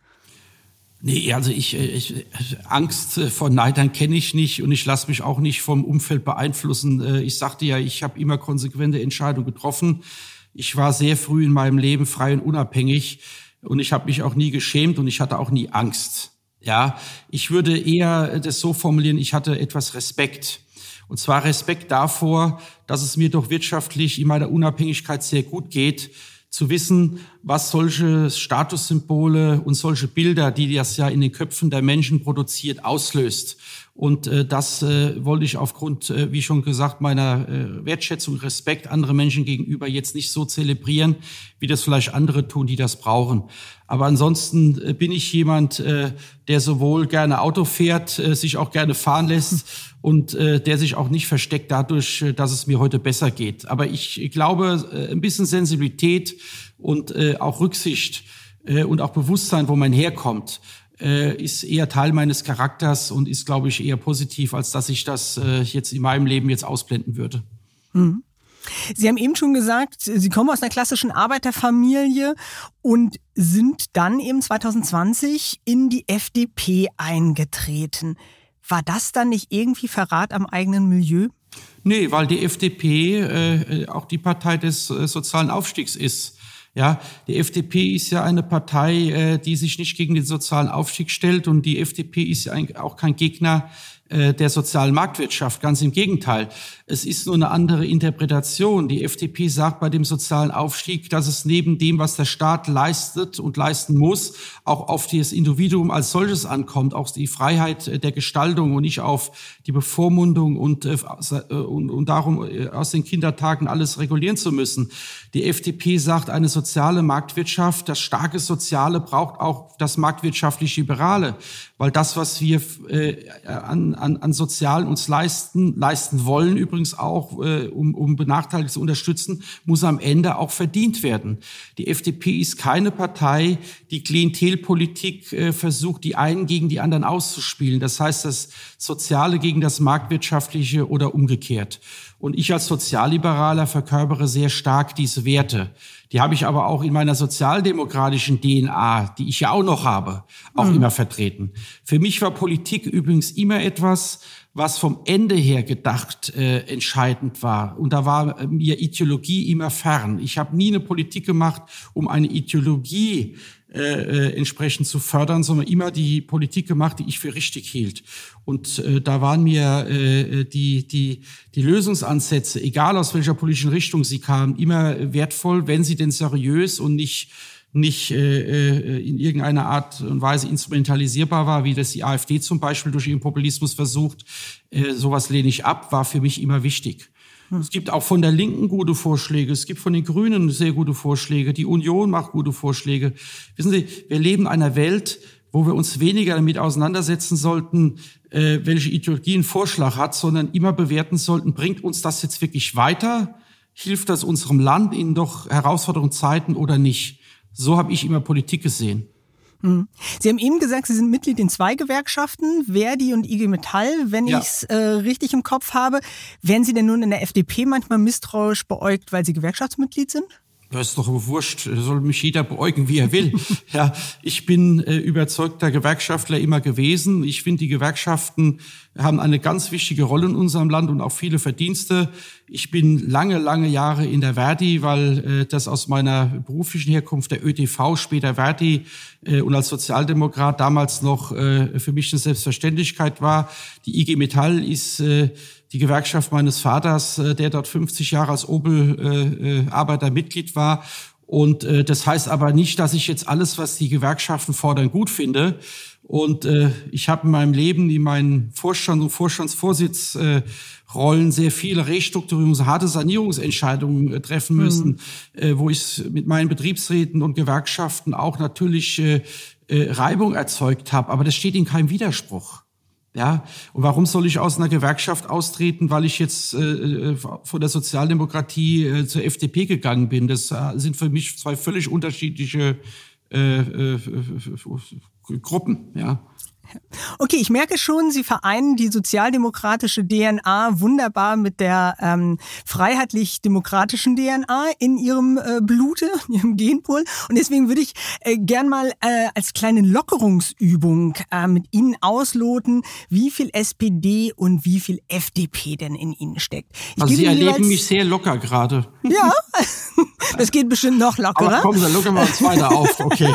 [SPEAKER 1] Nee, also ich, ich Angst vor Neidern kenne ich nicht und ich lasse mich auch nicht vom Umfeld beeinflussen. Ich sagte ja, ich habe immer konsequente Entscheidungen getroffen. Ich war sehr früh in meinem Leben frei und unabhängig und ich habe mich auch nie geschämt und ich hatte auch nie Angst. Ja, ich würde eher das so formulieren, ich hatte etwas Respekt. Und zwar Respekt davor, dass es mir doch wirtschaftlich in meiner Unabhängigkeit sehr gut geht, zu wissen, was solche Statussymbole und solche Bilder, die das ja in den Köpfen der Menschen produziert, auslöst. Und äh, das äh, wollte ich aufgrund, äh, wie schon gesagt, meiner äh, Wertschätzung und Respekt anderen Menschen gegenüber jetzt nicht so zelebrieren, wie das vielleicht andere tun, die das brauchen. Aber ansonsten äh, bin ich jemand, äh, der sowohl gerne Auto fährt, äh, sich auch gerne fahren lässt und äh, der sich auch nicht versteckt dadurch, äh, dass es mir heute besser geht. Aber ich glaube, äh, ein bisschen Sensibilität und äh, auch Rücksicht äh, und auch Bewusstsein, wo man herkommt, ist eher Teil meines Charakters und ist, glaube ich, eher positiv, als dass ich das äh, jetzt in meinem Leben jetzt ausblenden würde.
[SPEAKER 3] Mhm. Sie haben eben schon gesagt, Sie kommen aus einer klassischen Arbeiterfamilie und sind dann eben zwanzig zwanzig in die F D P eingetreten. War das dann nicht irgendwie Verrat am eigenen Milieu?
[SPEAKER 1] Nee, weil die F D P äh, auch die Partei des äh, sozialen Aufstiegs ist. Ja, die F D P ist ja eine Partei, die sich nicht gegen den sozialen Aufstieg stellt und die F D P ist ja auch kein Gegner äh, der sozialen Marktwirtschaft. Ganz im Gegenteil. Es ist nur eine andere Interpretation. Die F D P sagt bei dem sozialen Aufstieg, dass es neben dem, was der Staat leistet und leisten muss, auch auf das Individuum als solches ankommt, auch die Freiheit der Gestaltung und nicht auf die Bevormundung und, äh, und, und darum, äh, aus den Kindertagen alles regulieren zu müssen. Die F D P sagt, eine soziale Marktwirtschaft, das starke Soziale braucht auch das marktwirtschaftlich Liberale, weil das, was wir äh, an, an, an Sozialen uns leisten, leisten wollen, übrigens auch, äh, um, um Benachteiligte zu unterstützen, muss am Ende auch verdient werden. Die F D P ist keine Partei, die Klientelpolitik äh, versucht, die einen gegen die anderen auszuspielen. Das heißt, das Soziale gegen das Marktwirtschaftliche oder umgekehrt. Und ich als Sozialliberaler verkörpere sehr stark diese Werte. Die habe ich aber auch in meiner sozialdemokratischen D N A, die ich ja auch noch habe, auch mhm. immer vertreten. Für mich war Politik übrigens immer etwas, was vom Ende her gedacht äh, entscheidend war. Und da war mir Ideologie immer fern. Ich habe nie eine Politik gemacht, um eine Ideologie äh, entsprechend zu fördern, sondern immer die Politik gemacht, die ich für richtig hielt. Und äh, da waren mir äh, die die die Lösungsansätze, egal aus welcher politischen Richtung sie kamen, immer wertvoll, wenn sie denn seriös und nicht nicht äh, in irgendeiner Art und Weise instrumentalisierbar war, wie das die AfD zum Beispiel durch ihren Populismus versucht. Äh, sowas lehne ich ab, war für mich immer wichtig. Hm. Es gibt auch von der Linken gute Vorschläge, es gibt von den Grünen sehr gute Vorschläge, die Union macht gute Vorschläge. Wissen Sie, wir leben in einer Welt, wo wir uns weniger damit auseinandersetzen sollten, äh, welche Ideologie ein Vorschlag hat, sondern immer bewerten sollten, bringt uns das jetzt wirklich weiter? Hilft das unserem Land in doch herausfordernden Zeiten oder nicht? So habe ich immer Politik gesehen.
[SPEAKER 3] Hm. Sie haben eben gesagt, Sie sind Mitglied in zwei Gewerkschaften, Verdi und I G Metall, wenn ja. ich es äh, richtig im Kopf habe. Werden Sie denn nun in der F D P manchmal misstrauisch beäugt, weil Sie Gewerkschaftsmitglied sind?
[SPEAKER 1] Das ist doch wurscht, soll mich jeder beäugen, wie er will. Ja, ich bin äh, überzeugter Gewerkschaftler immer gewesen. Ich finde, die Gewerkschaften haben eine ganz wichtige Rolle in unserem Land und auch viele Verdienste. Ich bin lange, lange Jahre in der Verdi, weil äh, das aus meiner beruflichen Herkunft der Ö T V, später Verdi äh, und als Sozialdemokrat damals noch äh, für mich eine Selbstverständlichkeit war. Die I G Metall ist äh, die Gewerkschaft meines Vaters, äh, der dort fünfzig Jahre als Opel-Arbeiter äh, Mitglied war. Und äh, das heißt aber nicht, dass ich jetzt alles, was die Gewerkschaften fordern, gut finde. Und äh, ich habe in meinem Leben, in meinen Vorstand- und Vorstandsvorsitzrollen äh, sehr viele Restrukturierungs-, harte Sanierungsentscheidungen äh, treffen müssen, mhm. äh, wo ich mit meinen Betriebsräten und Gewerkschaften auch natürlich äh, äh, Reibung erzeugt habe. Aber das steht in keinem Widerspruch. Ja, und warum soll ich aus einer Gewerkschaft austreten, weil ich jetzt äh, von der Sozialdemokratie äh, zur F D P gegangen bin? Das äh, sind für mich zwei völlig unterschiedliche äh, äh, Gruppen, ja.
[SPEAKER 3] Okay, ich merke schon, Sie vereinen die sozialdemokratische D N A wunderbar mit der ähm, freiheitlich-demokratischen D N A in Ihrem äh, Blute, in Ihrem Genpool. Und deswegen würde ich äh, gern mal äh, als kleine Lockerungsübung äh, mit Ihnen ausloten, wie viel S P D und wie viel F D P denn in Ihnen steckt. Ich
[SPEAKER 1] also Sie erleben
[SPEAKER 3] jeweils...
[SPEAKER 1] mich sehr locker gerade.
[SPEAKER 3] Ja, das geht bestimmt noch lockerer.
[SPEAKER 1] Aber kommen Sie, lockern wir uns weiter auf, okay.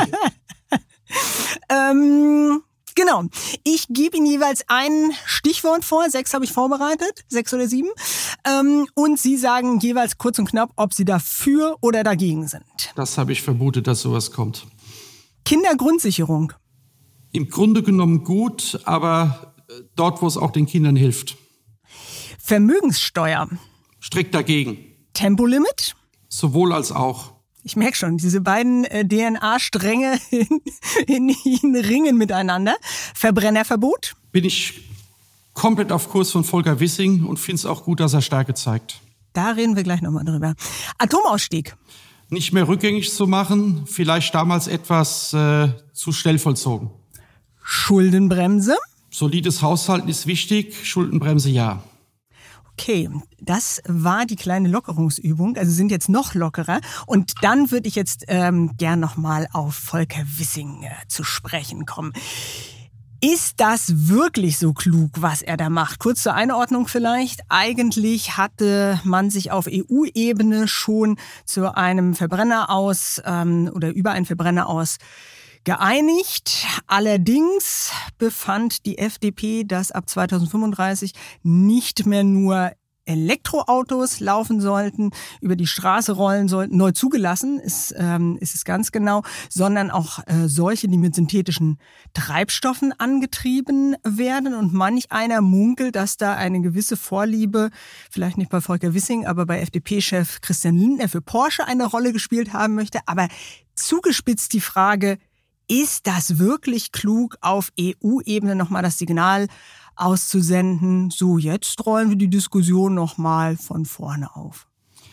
[SPEAKER 3] ähm... Genau. Ich gebe Ihnen jeweils ein Stichwort vor. Sechs habe ich vorbereitet. Sechs oder sieben. Ähm, und Sie sagen jeweils kurz und knapp, ob Sie dafür oder dagegen sind.
[SPEAKER 1] Das habe ich vermutet, dass sowas kommt.
[SPEAKER 3] Kindergrundsicherung.
[SPEAKER 1] Im Grunde genommen gut, aber dort, wo es auch den Kindern hilft.
[SPEAKER 3] Vermögenssteuer.
[SPEAKER 1] Strikt dagegen.
[SPEAKER 3] Tempolimit.
[SPEAKER 1] Sowohl als auch.
[SPEAKER 3] Ich merke schon, diese beiden äh, D N A-Stränge in, in, in ringen miteinander. Verbrennerverbot?
[SPEAKER 1] Bin ich komplett auf Kurs von Volker Wissing und finde es auch gut, dass er Stärke zeigt.
[SPEAKER 3] Da reden wir gleich nochmal drüber. Atomausstieg?
[SPEAKER 1] Nicht mehr rückgängig zu machen, vielleicht damals etwas äh, zu schnell vollzogen.
[SPEAKER 3] Schuldenbremse?
[SPEAKER 1] Solides Haushalten ist wichtig, Schuldenbremse ja.
[SPEAKER 3] Okay, das war die kleine Lockerungsübung, also sind jetzt noch lockerer. Und dann würde ich jetzt ähm, gern nochmal auf Volker Wissing äh, zu sprechen kommen. Ist das wirklich so klug, was er da macht? Kurz zur Einordnung vielleicht. Eigentlich hatte man sich auf E U-Ebene schon zu einem Verbrenner aus ähm, oder über einen Verbrenner aus geeinigt. Allerdings befand die F D P, dass ab zweitausendfünfunddreißig nicht mehr nur Elektroautos laufen sollten, über die Straße rollen sollten, neu zugelassen ist, ähm, ist es ganz genau, sondern auch äh, solche, die mit synthetischen Treibstoffen angetrieben werden. Und manch einer munkelt, dass da eine gewisse Vorliebe, vielleicht nicht bei Volker Wissing, aber bei F D P-Chef Christian Lindner für Porsche eine Rolle gespielt haben möchte. Aber zugespitzt die Frage, ist das wirklich klug, auf E U-Ebene nochmal das Signal auszusenden, so jetzt rollen wir die Diskussion nochmal von vorne auf?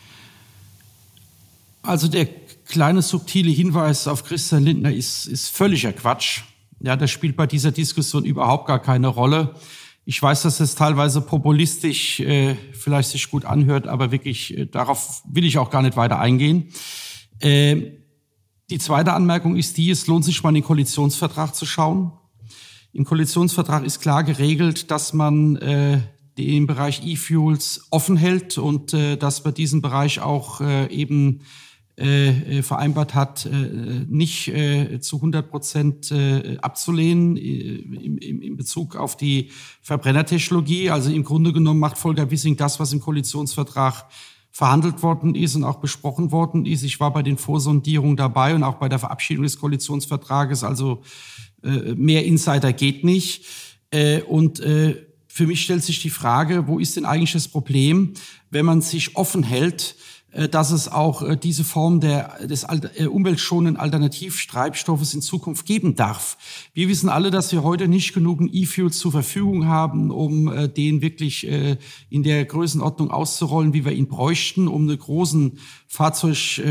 [SPEAKER 1] Also der kleine subtile Hinweis auf Christian Lindner ist, ist völliger Quatsch. Ja, das spielt bei dieser Diskussion überhaupt gar keine Rolle. Ich weiß, dass das teilweise populistisch äh, vielleicht sich gut anhört, aber wirklich äh, darauf will ich auch gar nicht weiter eingehen. Äh, die zweite Anmerkung ist die, es lohnt sich mal in den Koalitionsvertrag zu schauen. Im Koalitionsvertrag ist klar geregelt, dass man äh, den Bereich E-Fuels offen hält und äh, dass man diesen Bereich auch äh, eben äh, vereinbart hat, äh, nicht äh, zu hundert Prozent äh, abzulehnen äh, im, im, in Bezug auf die Verbrennertechnologie. Also im Grunde genommen macht Volker Wissing das, was im Koalitionsvertrag verhandelt worden ist und auch besprochen worden ist. Ich war bei den Vorsondierungen dabei und auch bei der Verabschiedung des Koalitionsvertrages, also mehr Insider geht nicht. Und für mich stellt sich die Frage, wo ist denn eigentlich das Problem, wenn man sich offen hält, dass es auch diese Form der, des umweltschonenden Alternativtreibstoffes in Zukunft geben darf. Wir wissen alle, dass wir heute nicht genug E-Fuels zur Verfügung haben, um den wirklich in der Größenordnung auszurollen, wie wir ihn bräuchten, um eine großen Fahrzeug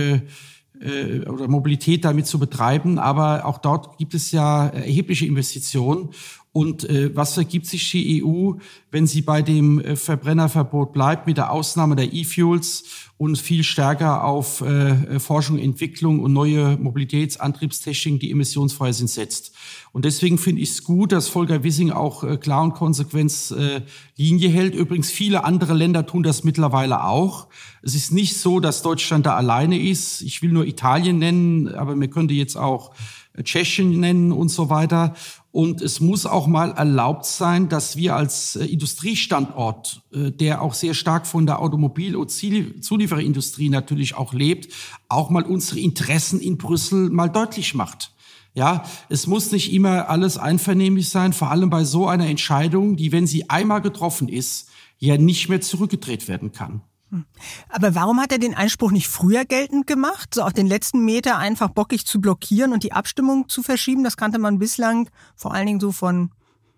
[SPEAKER 1] oder Mobilität damit zu betreiben. Aber auch dort gibt es ja erhebliche Investitionen. Und äh, was ergibt sich die E U, wenn sie bei dem äh, Verbrennerverbot bleibt, mit der Ausnahme der E-Fuels und viel stärker auf äh, Forschung, Entwicklung und neue Mobilitätsantriebstechniken, die emissionsfrei sind, setzt? Und deswegen finde ich es gut, dass Volker Wissing auch äh, klar und konsequent äh, Linie hält. Übrigens, viele andere Länder tun das mittlerweile auch. Es ist nicht so, dass Deutschland da alleine ist. Ich will nur Italien nennen, aber man könnte jetzt auch Tschechien nennen und so weiter. Und es muss auch mal erlaubt sein, dass wir als äh, Industriestandort, äh, der auch sehr stark von der Automobil- und Zuliefererindustrie natürlich auch lebt, auch mal unsere Interessen in Brüssel mal deutlich macht. Ja, es muss nicht immer alles einvernehmlich sein, vor allem bei so einer Entscheidung, die, wenn sie einmal getroffen ist, ja nicht mehr zurückgedreht werden kann.
[SPEAKER 3] Aber warum hat er den Einspruch nicht früher geltend gemacht, so auf den letzten Meter einfach bockig zu blockieren und die Abstimmung zu verschieben? Das kannte man bislang vor allen Dingen so von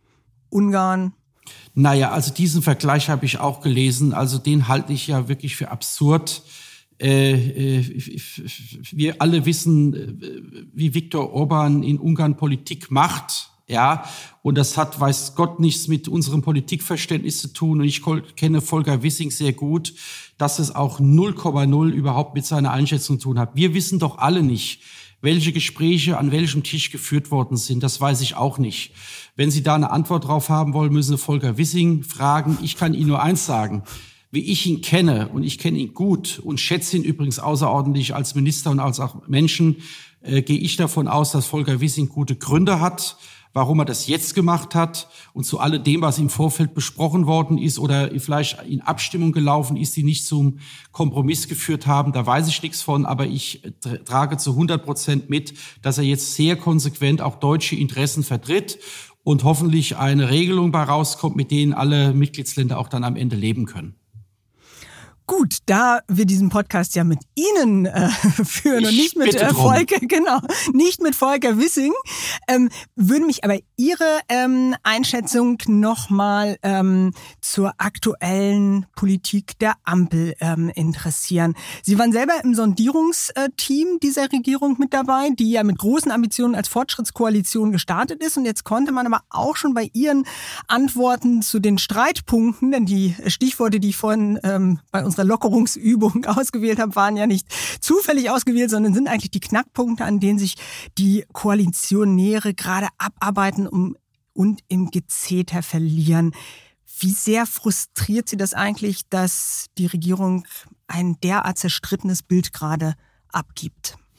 [SPEAKER 3] Ungarn.
[SPEAKER 1] Naja, also diesen Vergleich habe ich auch gelesen. Also den halte ich ja wirklich für absurd. Äh, äh, wir alle wissen, wie Viktor Orban in Ungarn Politik macht. Ja, und das hat, weiß Gott, nichts mit unserem Politikverständnis zu tun. Und ich kenne Volker Wissing sehr gut, dass es auch null Komma null überhaupt mit seiner Einschätzung zu tun hat. Wir wissen doch alle nicht, welche Gespräche an welchem Tisch geführt worden sind. Das weiß ich auch nicht. Wenn Sie da eine Antwort drauf haben wollen, müssen Sie Volker Wissing fragen. Ich kann Ihnen nur eins sagen. Wie ich ihn kenne, und ich kenne ihn gut und schätze ihn übrigens außerordentlich als Minister und als auch Menschen, äh, gehe ich davon aus, dass Volker Wissing gute Gründe hat, warum er das jetzt gemacht hat, und zu alledem, was im Vorfeld besprochen worden ist oder vielleicht in Abstimmung gelaufen ist, die nicht zum Kompromiss geführt haben, da weiß ich nichts von, aber ich trage zu hundert Prozent mit, dass er jetzt sehr konsequent auch deutsche Interessen vertritt und hoffentlich eine Regelung bei rauskommt, mit denen alle Mitgliedsländer auch dann am Ende leben können.
[SPEAKER 3] Gut, da wir diesen Podcast ja mit Ihnen äh, führen ich und nicht mit äh, Volker, genau, nicht mit Volker Wissing, ähm, würde mich aber Ihre ähm, Einschätzung nochmal ähm, zur aktuellen Politik der Ampel ähm, interessieren. Sie waren selber im Sondierungsteam dieser Regierung mit dabei, die ja mit großen Ambitionen als Fortschrittskoalition gestartet ist. Und jetzt konnte man aber auch schon bei Ihren Antworten zu den Streitpunkten, denn die Stichworte, die ich vorhin ähm, bei uns unserer Lockerungsübung ausgewählt habe, waren ja nicht zufällig ausgewählt, sondern sind eigentlich die Knackpunkte, an denen sich die Koalitionäre gerade abarbeiten um, und im Gezeter verlieren. Wie sehr frustriert Sie das eigentlich, dass die Regierung ein derart zerstrittenes Bild gerade abgibt?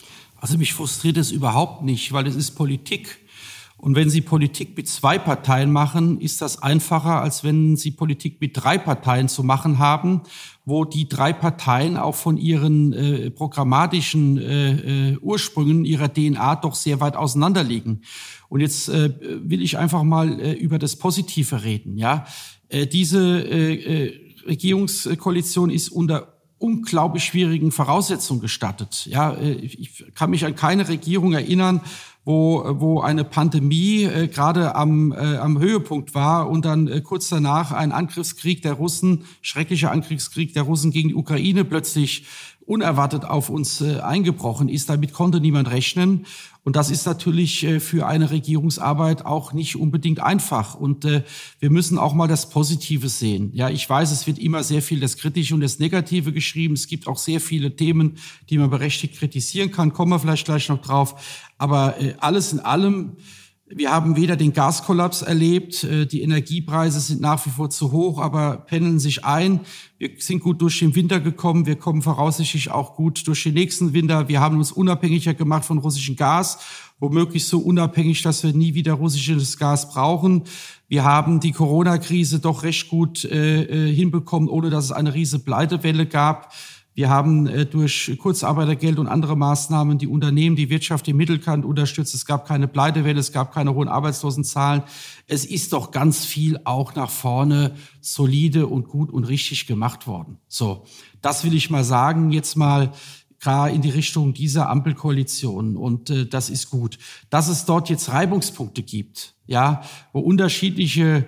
[SPEAKER 1] Also mich frustriert es überhaupt nicht, weil es ist Politik. Und wenn Sie Politik mit zwei Parteien machen, ist das einfacher, als wenn Sie Politik mit drei Parteien zu machen haben, wo die drei Parteien auch von ihren äh, programmatischen äh, äh, Ursprüngen, ihrer D N A doch sehr weit auseinander liegen. Und jetzt äh, will ich einfach mal äh, über das Positive reden. Ja, äh, diese äh, äh, Regierungskoalition ist unter unglaublich schwierigen Voraussetzungen gestartet. Ja, äh, ich kann mich an keine Regierung erinnern, wo wo eine Pandemie äh, gerade am äh, am Höhepunkt war und dann äh, kurz danach ein Angriffskrieg der Russen, schrecklicher Angriffskrieg der Russen gegen die Ukraine plötzlich unerwartet auf uns äh, eingebrochen ist. Damit konnte niemand rechnen. Und das ist natürlich äh, für eine Regierungsarbeit auch nicht unbedingt einfach. Und äh, wir müssen auch mal das Positive sehen. Ja, ich weiß, es wird immer sehr viel das Kritische und das Negative geschrieben. Es gibt auch sehr viele Themen, die man berechtigt kritisieren kann. Kommen wir vielleicht gleich noch drauf. Aber äh, alles in allem, wir haben weder den Gaskollaps erlebt, äh, die Energiepreise sind nach wie vor zu hoch, aber pendeln sich ein. Wir sind gut durch den Winter gekommen, wir kommen voraussichtlich auch gut durch den nächsten Winter. Wir haben uns unabhängiger gemacht von russischem Gas, womöglich so unabhängig, dass wir nie wieder russisches Gas brauchen. Wir haben die Corona-Krise doch recht gut äh, hinbekommen, ohne dass es eine riesige Pleitewelle gab. Wir haben äh, durch Kurzarbeitergeld und andere Maßnahmen die Unternehmen, die Wirtschaft im Mittelkant unterstützt. Es gab keine Pleitewelle, es gab keine hohen Arbeitslosenzahlen. Es ist doch ganz viel auch nach vorne solide und gut und richtig gemacht worden. So, das will ich mal sagen, jetzt mal klar in die Richtung dieser Ampelkoalition. Und äh, das ist gut. Dass es dort jetzt Reibungspunkte gibt, ja, wo unterschiedliche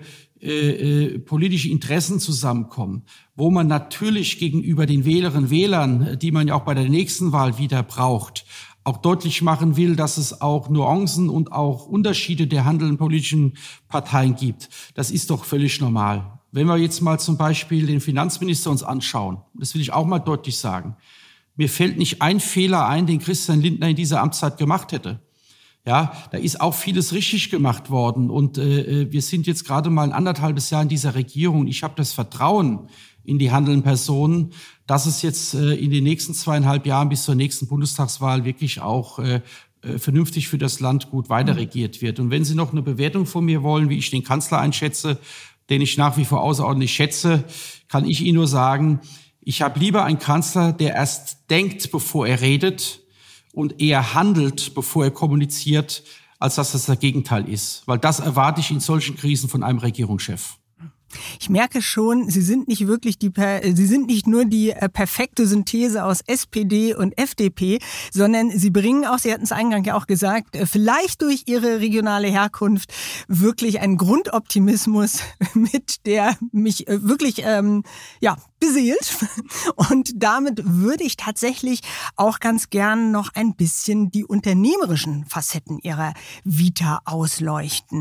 [SPEAKER 1] Äh, äh, politische Interessen zusammenkommen, wo man natürlich gegenüber den Wählerinnen und Wählern, die man ja auch bei der nächsten Wahl wieder braucht, auch deutlich machen will, dass es auch Nuancen und auch Unterschiede der handelnden politischen Parteien gibt. Das ist doch völlig normal. Wenn wir jetzt mal zum Beispiel den Finanzminister uns anschauen, das will ich auch mal deutlich sagen, mir fällt nicht ein Fehler ein, den Christian Lindner in dieser Amtszeit gemacht hätte. Ja, da ist auch vieles richtig gemacht worden und äh, wir sind jetzt gerade mal ein anderthalbes Jahr in dieser Regierung. Ich habe das Vertrauen in die handelnden Personen, dass es jetzt äh, in den nächsten zweieinhalb Jahren bis zur nächsten Bundestagswahl wirklich auch äh, vernünftig für das Land gut weiterregiert wird. Und wenn Sie noch eine Bewertung von mir wollen, wie ich den Kanzler einschätze, den ich nach wie vor außerordentlich schätze, kann ich Ihnen nur sagen, ich habe lieber einen Kanzler, der erst denkt, bevor er redet, und eher handelt, bevor er kommuniziert, als dass das das Gegenteil ist. Weil das erwarte ich in solchen Krisen von einem Regierungschef.
[SPEAKER 3] Ich merke schon, Sie sind nicht wirklich die, Sie sind nicht nur die perfekte Synthese aus S P D und F D P, sondern Sie bringen auch, Sie hatten es eingangs ja auch gesagt, vielleicht durch Ihre regionale Herkunft wirklich einen Grundoptimismus mit, der mich wirklich, ähm, ja, beseelt. Und damit würde ich tatsächlich auch ganz gern noch ein bisschen die unternehmerischen Facetten Ihrer Vita ausleuchten.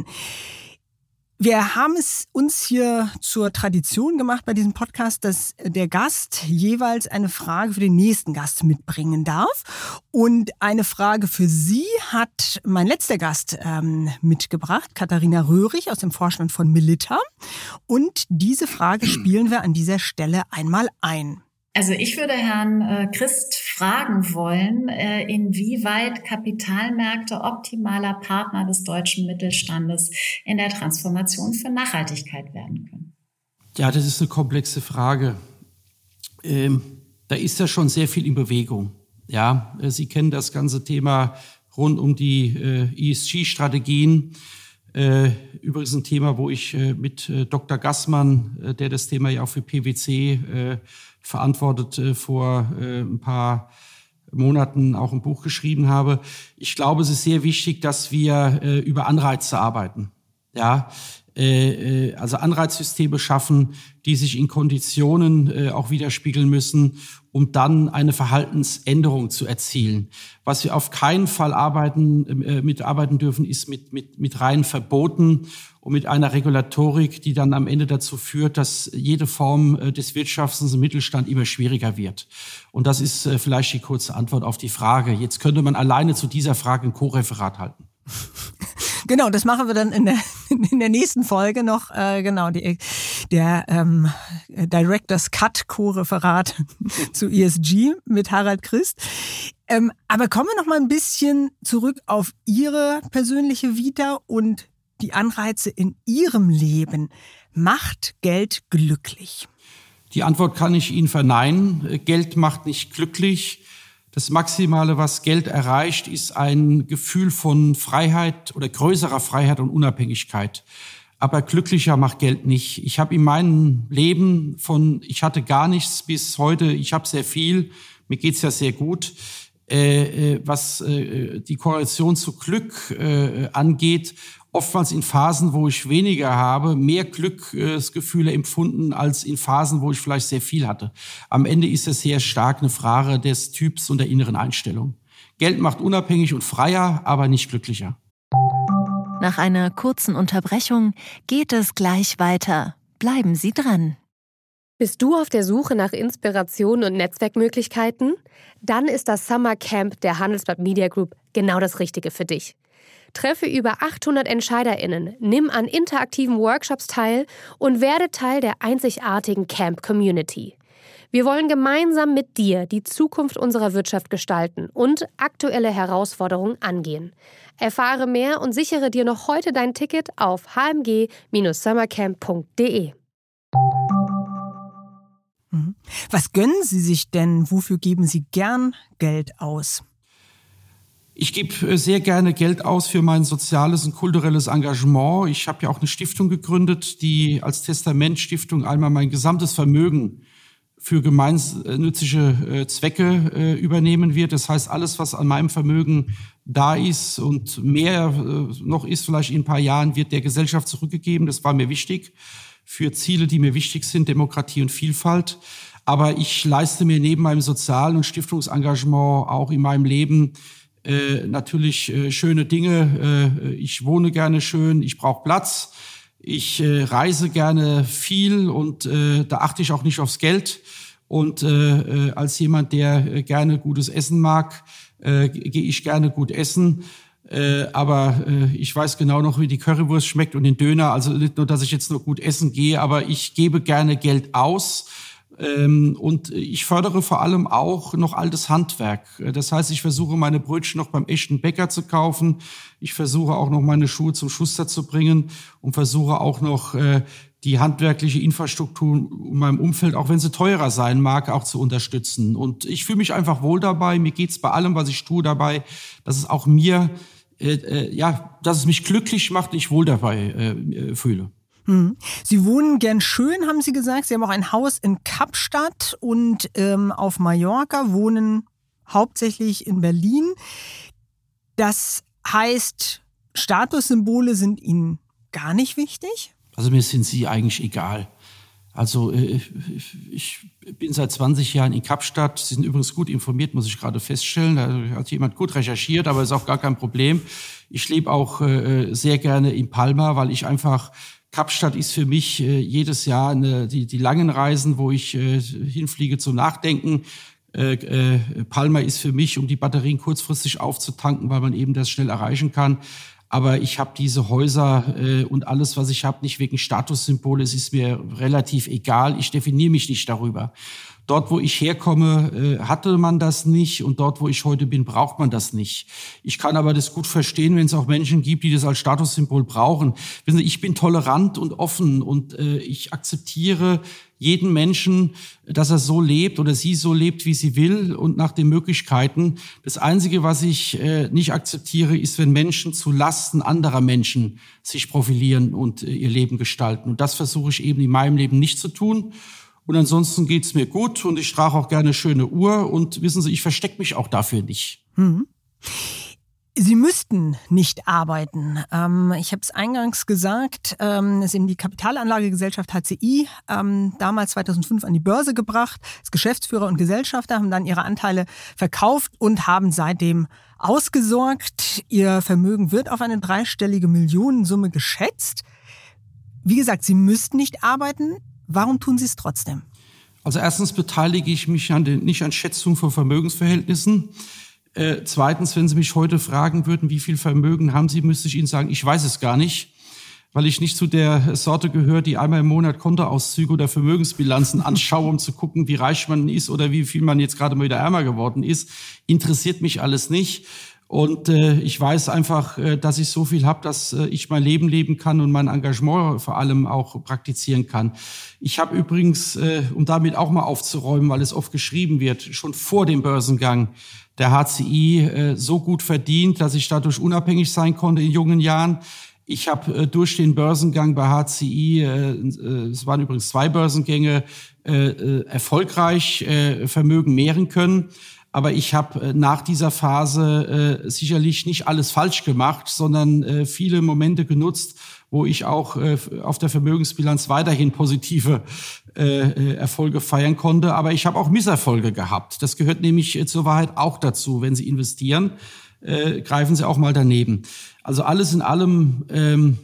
[SPEAKER 3] Wir haben es uns hier zur Tradition gemacht bei diesem Podcast, dass der Gast jeweils eine Frage für den nächsten Gast mitbringen darf. Und eine Frage für Sie hat mein letzter Gast ähm, mitgebracht, Katharina Röhrig aus dem Vorstand von Melitta. Und diese Frage spielen wir an dieser Stelle einmal ein.
[SPEAKER 5] Also ich würde Herrn äh, Christ fragen wollen, äh, inwieweit Kapitalmärkte optimaler Partner des deutschen Mittelstandes in der Transformation für Nachhaltigkeit werden können.
[SPEAKER 1] Ja, das ist eine komplexe Frage. Ähm, da ist ja schon sehr viel in Bewegung. Ja, äh, Sie kennen das ganze Thema rund um die äh, E S G-Strategien. Äh, übrigens ein Thema, wo ich äh, mit äh, Doktor Gassmann, äh, der das Thema ja auch für P W C äh, verantwortet, äh, vor äh, ein paar Monaten auch ein Buch geschrieben habe. Ich glaube, es ist sehr wichtig, dass wir äh, über Anreize arbeiten. Ja, äh, also Anreizsysteme schaffen, die sich in Konditionen äh, auch widerspiegeln müssen, um dann eine Verhaltensänderung zu erzielen. Was wir auf keinen Fall arbeiten, äh, mitarbeiten dürfen, ist mit, mit, mit reinen Verboten und mit einer Regulatorik, die dann am Ende dazu führt, dass jede Form äh, des Wirtschaftens im Mittelstand immer schwieriger wird. Und das ist äh, vielleicht die kurze Antwort auf die Frage. Jetzt könnte man alleine zu dieser Frage ein Co-Referat halten.
[SPEAKER 3] Genau, das machen wir dann in der, in der nächsten Folge noch. Äh, genau, die, der ähm, Director's Cut Co-Referat zu E S G mit Harald Christ. Ähm, aber kommen wir noch mal ein bisschen zurück auf Ihre persönliche Vita und die Anreize in Ihrem Leben. Macht Geld glücklich?
[SPEAKER 1] Die Antwort kann ich Ihnen verneinen. Geld macht nicht glücklich. Das Maximale, was Geld erreicht, ist ein Gefühl von Freiheit oder größerer Freiheit und Unabhängigkeit. Aber glücklicher macht Geld nicht. Ich habe in meinem Leben von, ich hatte gar nichts bis heute, ich habe sehr viel, mir geht's ja sehr gut. Äh, was äh, die Korrelation zu Glück äh, angeht, oftmals in Phasen, wo ich weniger habe, mehr Glücksgefühle äh, empfunden als in Phasen, wo ich vielleicht sehr viel hatte. Am Ende ist es sehr stark eine Frage des Typs und der inneren Einstellung. Geld macht unabhängig und freier, aber nicht glücklicher.
[SPEAKER 2] Nach einer kurzen Unterbrechung geht es gleich weiter. Bleiben Sie dran.
[SPEAKER 6] Bist du auf der Suche nach Inspiration und Netzwerkmöglichkeiten? Dann ist das Summer Camp der Handelsblatt Media Group genau das Richtige für dich. Treffe über achthundert EntscheiderInnen, nimm an interaktiven Workshops teil und werde Teil der einzigartigen Camp-Community. Wir wollen gemeinsam mit dir die Zukunft unserer Wirtschaft gestalten und aktuelle Herausforderungen angehen. Erfahre mehr und sichere dir noch heute dein Ticket auf h m g Bindestrich summercamp punkt d e.
[SPEAKER 3] Was gönnen Sie sich denn? Wofür geben Sie gern Geld aus?
[SPEAKER 1] Ich gebe sehr gerne Geld aus für mein soziales und kulturelles Engagement. Ich habe ja auch eine Stiftung gegründet, die als Testamentstiftung einmal mein gesamtes Vermögen für gemeinnützige Zwecke äh, übernehmen wird. Das heißt, alles, was an meinem Vermögen da ist und mehr äh, noch ist, vielleicht in ein paar Jahren, wird der Gesellschaft zurückgegeben. Das war mir wichtig für Ziele, die mir wichtig sind, Demokratie und Vielfalt. Aber ich leiste mir neben meinem Sozial- und Stiftungsengagement auch in meinem Leben äh, natürlich äh, schöne Dinge. Äh, ich wohne gerne schön, ich brauche Platz. Ich äh, reise gerne viel und äh, da achte ich auch nicht aufs Geld. Und äh, äh, als jemand, der äh, gerne gutes Essen mag, äh, gehe ich gerne gut essen. Äh, aber äh, ich weiß genau noch, wie die Currywurst schmeckt und den Döner. Also nicht nur, dass ich jetzt nur gut essen gehe, aber ich gebe gerne Geld aus. Ähm, und ich fördere vor allem auch noch altes Handwerk. Das heißt, ich versuche meine Brötchen noch beim echten Bäcker zu kaufen. Ich versuche auch noch meine Schuhe zum Schuster zu bringen und versuche auch noch äh, die handwerkliche Infrastruktur in meinem Umfeld, auch wenn sie teurer sein mag, auch zu unterstützen. Und ich fühle mich einfach wohl dabei. Mir geht's bei allem, was ich tue, dabei, dass es auch mir, äh, äh, ja, dass es mich glücklich macht und ich wohl dabei äh, fühle.
[SPEAKER 3] Hm. Sie wohnen gern schön, haben Sie gesagt. Sie haben auch ein Haus in Kapstadt und ähm, auf Mallorca, wohnen hauptsächlich in Berlin. Das heißt, Statussymbole sind Ihnen gar nicht wichtig? Also
[SPEAKER 1] mir sind sie eigentlich egal. Also äh, ich bin seit zwanzig Jahren in Kapstadt. Sie sind übrigens gut informiert, muss ich gerade feststellen. Da hat jemand gut recherchiert, aber ist auch gar kein Problem. Ich lebe auch äh, sehr gerne in Palma, weil ich einfach Kapstadt ist für mich äh, jedes Jahr eine, die, die langen Reisen, wo ich äh, hinfliege zum Nachdenken. Äh, äh, Palma ist für mich, um die Batterien kurzfristig aufzutanken, weil man eben das schnell erreichen kann. Aber ich habe diese Häuser äh, und alles, was ich habe, nicht wegen Statussymbole. Es ist mir relativ egal. Ich definiere mich nicht darüber. Dort, wo ich herkomme, äh, hatte man das nicht. Und dort, wo ich heute bin, braucht man das nicht. Ich kann aber das gut verstehen, wenn es auch Menschen gibt, die das als Statussymbol brauchen. Wissen Sie, ich bin tolerant und offen und äh, ich akzeptiere jeden Menschen, dass er so lebt oder sie so lebt, wie sie will und nach den Möglichkeiten. Das Einzige, was ich äh, nicht akzeptiere, ist, wenn Menschen zu Lasten anderer Menschen sich profilieren und äh, ihr Leben gestalten. Und das versuche ich eben in meinem Leben nicht zu tun. Und ansonsten geht's mir gut und ich trage auch gerne schöne Uhr. Und wissen Sie, ich verstecke mich auch dafür nicht.
[SPEAKER 3] Hm. Sie müssten nicht arbeiten. Ähm, ich habe es eingangs gesagt, ähm, es ist eben die Kapitalanlagegesellschaft H C I, ähm, damals zweitausendfünf an die Börse gebracht. Das Geschäftsführer und Gesellschafter haben dann ihre Anteile verkauft und haben seitdem ausgesorgt. Ihr Vermögen wird auf eine dreistellige Millionensumme geschätzt. Wie gesagt, Sie müssten nicht arbeiten. Warum tun Sie es trotzdem?
[SPEAKER 1] Also erstens beteilige ich mich an den, nicht an Schätzung von Vermögensverhältnissen. Äh, zweitens, wenn Sie mich heute fragen würden, wie viel Vermögen haben Sie, müsste ich Ihnen sagen, ich weiß es gar nicht. weil ich nicht zu der Sorte gehöre, die einmal im Monat Kontoauszüge oder Vermögensbilanzen anschaue, um zu gucken, wie reich man ist oder wie viel man jetzt gerade mal wieder ärmer geworden ist. Interessiert mich alles nicht. Und äh, ich weiß einfach, äh, dass ich so viel habe, dass äh, ich mein Leben leben kann und mein Engagement vor allem auch praktizieren kann. Ich habe übrigens, äh, um damit auch mal aufzuräumen, weil es oft geschrieben wird, schon vor dem Börsengang der H C I äh, so gut verdient, dass ich dadurch unabhängig sein konnte in jungen Jahren. Ich habe äh, durch den Börsengang bei H C I, äh, äh, es waren übrigens zwei Börsengänge, äh, äh, erfolgreich äh, Vermögen mehren können. Aber ich habe nach dieser Phase äh, sicherlich nicht alles falsch gemacht, sondern äh, viele Momente genutzt, wo ich auch äh, auf der Vermögensbilanz weiterhin positive äh, Erfolge feiern konnte. Aber ich habe auch Misserfolge gehabt. Das gehört nämlich äh, zur Wahrheit auch dazu. Wenn Sie investieren, äh, greifen Sie auch mal daneben. Also alles in allem ähm,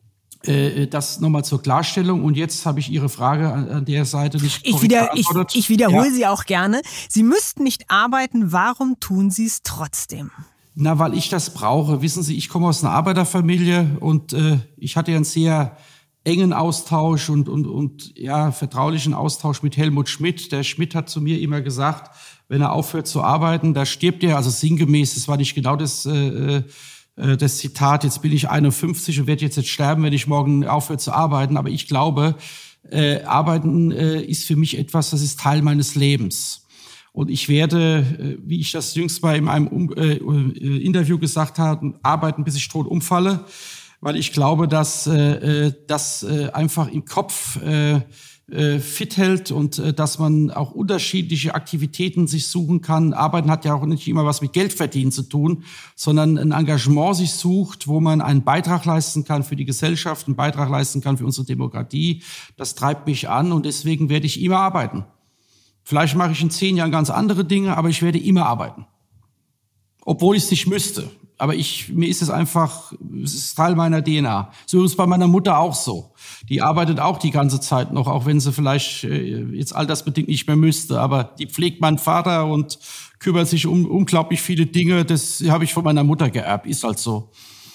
[SPEAKER 1] das nochmal zur Klarstellung. Und jetzt habe ich Ihre Frage an der Seite nicht korrekt
[SPEAKER 3] ich wieder,
[SPEAKER 1] beantwortet.
[SPEAKER 3] Ich, ich wiederhole
[SPEAKER 1] ja.
[SPEAKER 3] sie auch gerne. Sie müssten nicht arbeiten. Warum tun Sie es trotzdem?
[SPEAKER 1] Na, weil ich das brauche. Wissen Sie, ich komme aus einer Arbeiterfamilie und äh, ich hatte ja einen sehr engen Austausch und, und, und ja vertraulichen Austausch mit Helmut Schmidt. Der Schmidt hat zu mir immer gesagt, wenn er aufhört zu arbeiten, da stirbt er. Also sinngemäß, das war nicht genau das äh, das Zitat, jetzt bin ich einundfünfzig und werde jetzt, jetzt sterben, wenn ich morgen aufhöre zu arbeiten. Aber ich glaube, äh, Arbeiten äh, ist für mich etwas, das ist Teil meines Lebens. Und ich werde, äh, wie ich das jüngst mal in einem um, äh, Interview gesagt habe, arbeiten, bis ich tot umfalle. Weil ich glaube, dass äh, das äh, einfach im Kopf äh, fit hält und äh, dass man auch unterschiedliche Aktivitäten sich suchen kann. Arbeiten hat ja auch nicht immer was mit Geldverdienen zu tun, sondern ein Engagement sich sucht, wo man einen Beitrag leisten kann für die Gesellschaft, einen Beitrag leisten kann für unsere Demokratie. Das treibt mich an und deswegen werde ich immer arbeiten. Vielleicht mache ich in zehn Jahren ganz andere Dinge, aber ich werde immer arbeiten. Obwohl ich es nicht müsste. Aber ich, mir ist es einfach, es ist Teil meiner D N A. So ist es bei meiner Mutter auch so. Die arbeitet auch die ganze Zeit noch, auch wenn sie vielleicht äh, jetzt altersbedingt nicht mehr müsste. Aber die pflegt meinen Vater und kümmert sich um unglaublich viele Dinge. Das habe ich von meiner Mutter geerbt, ist halt so.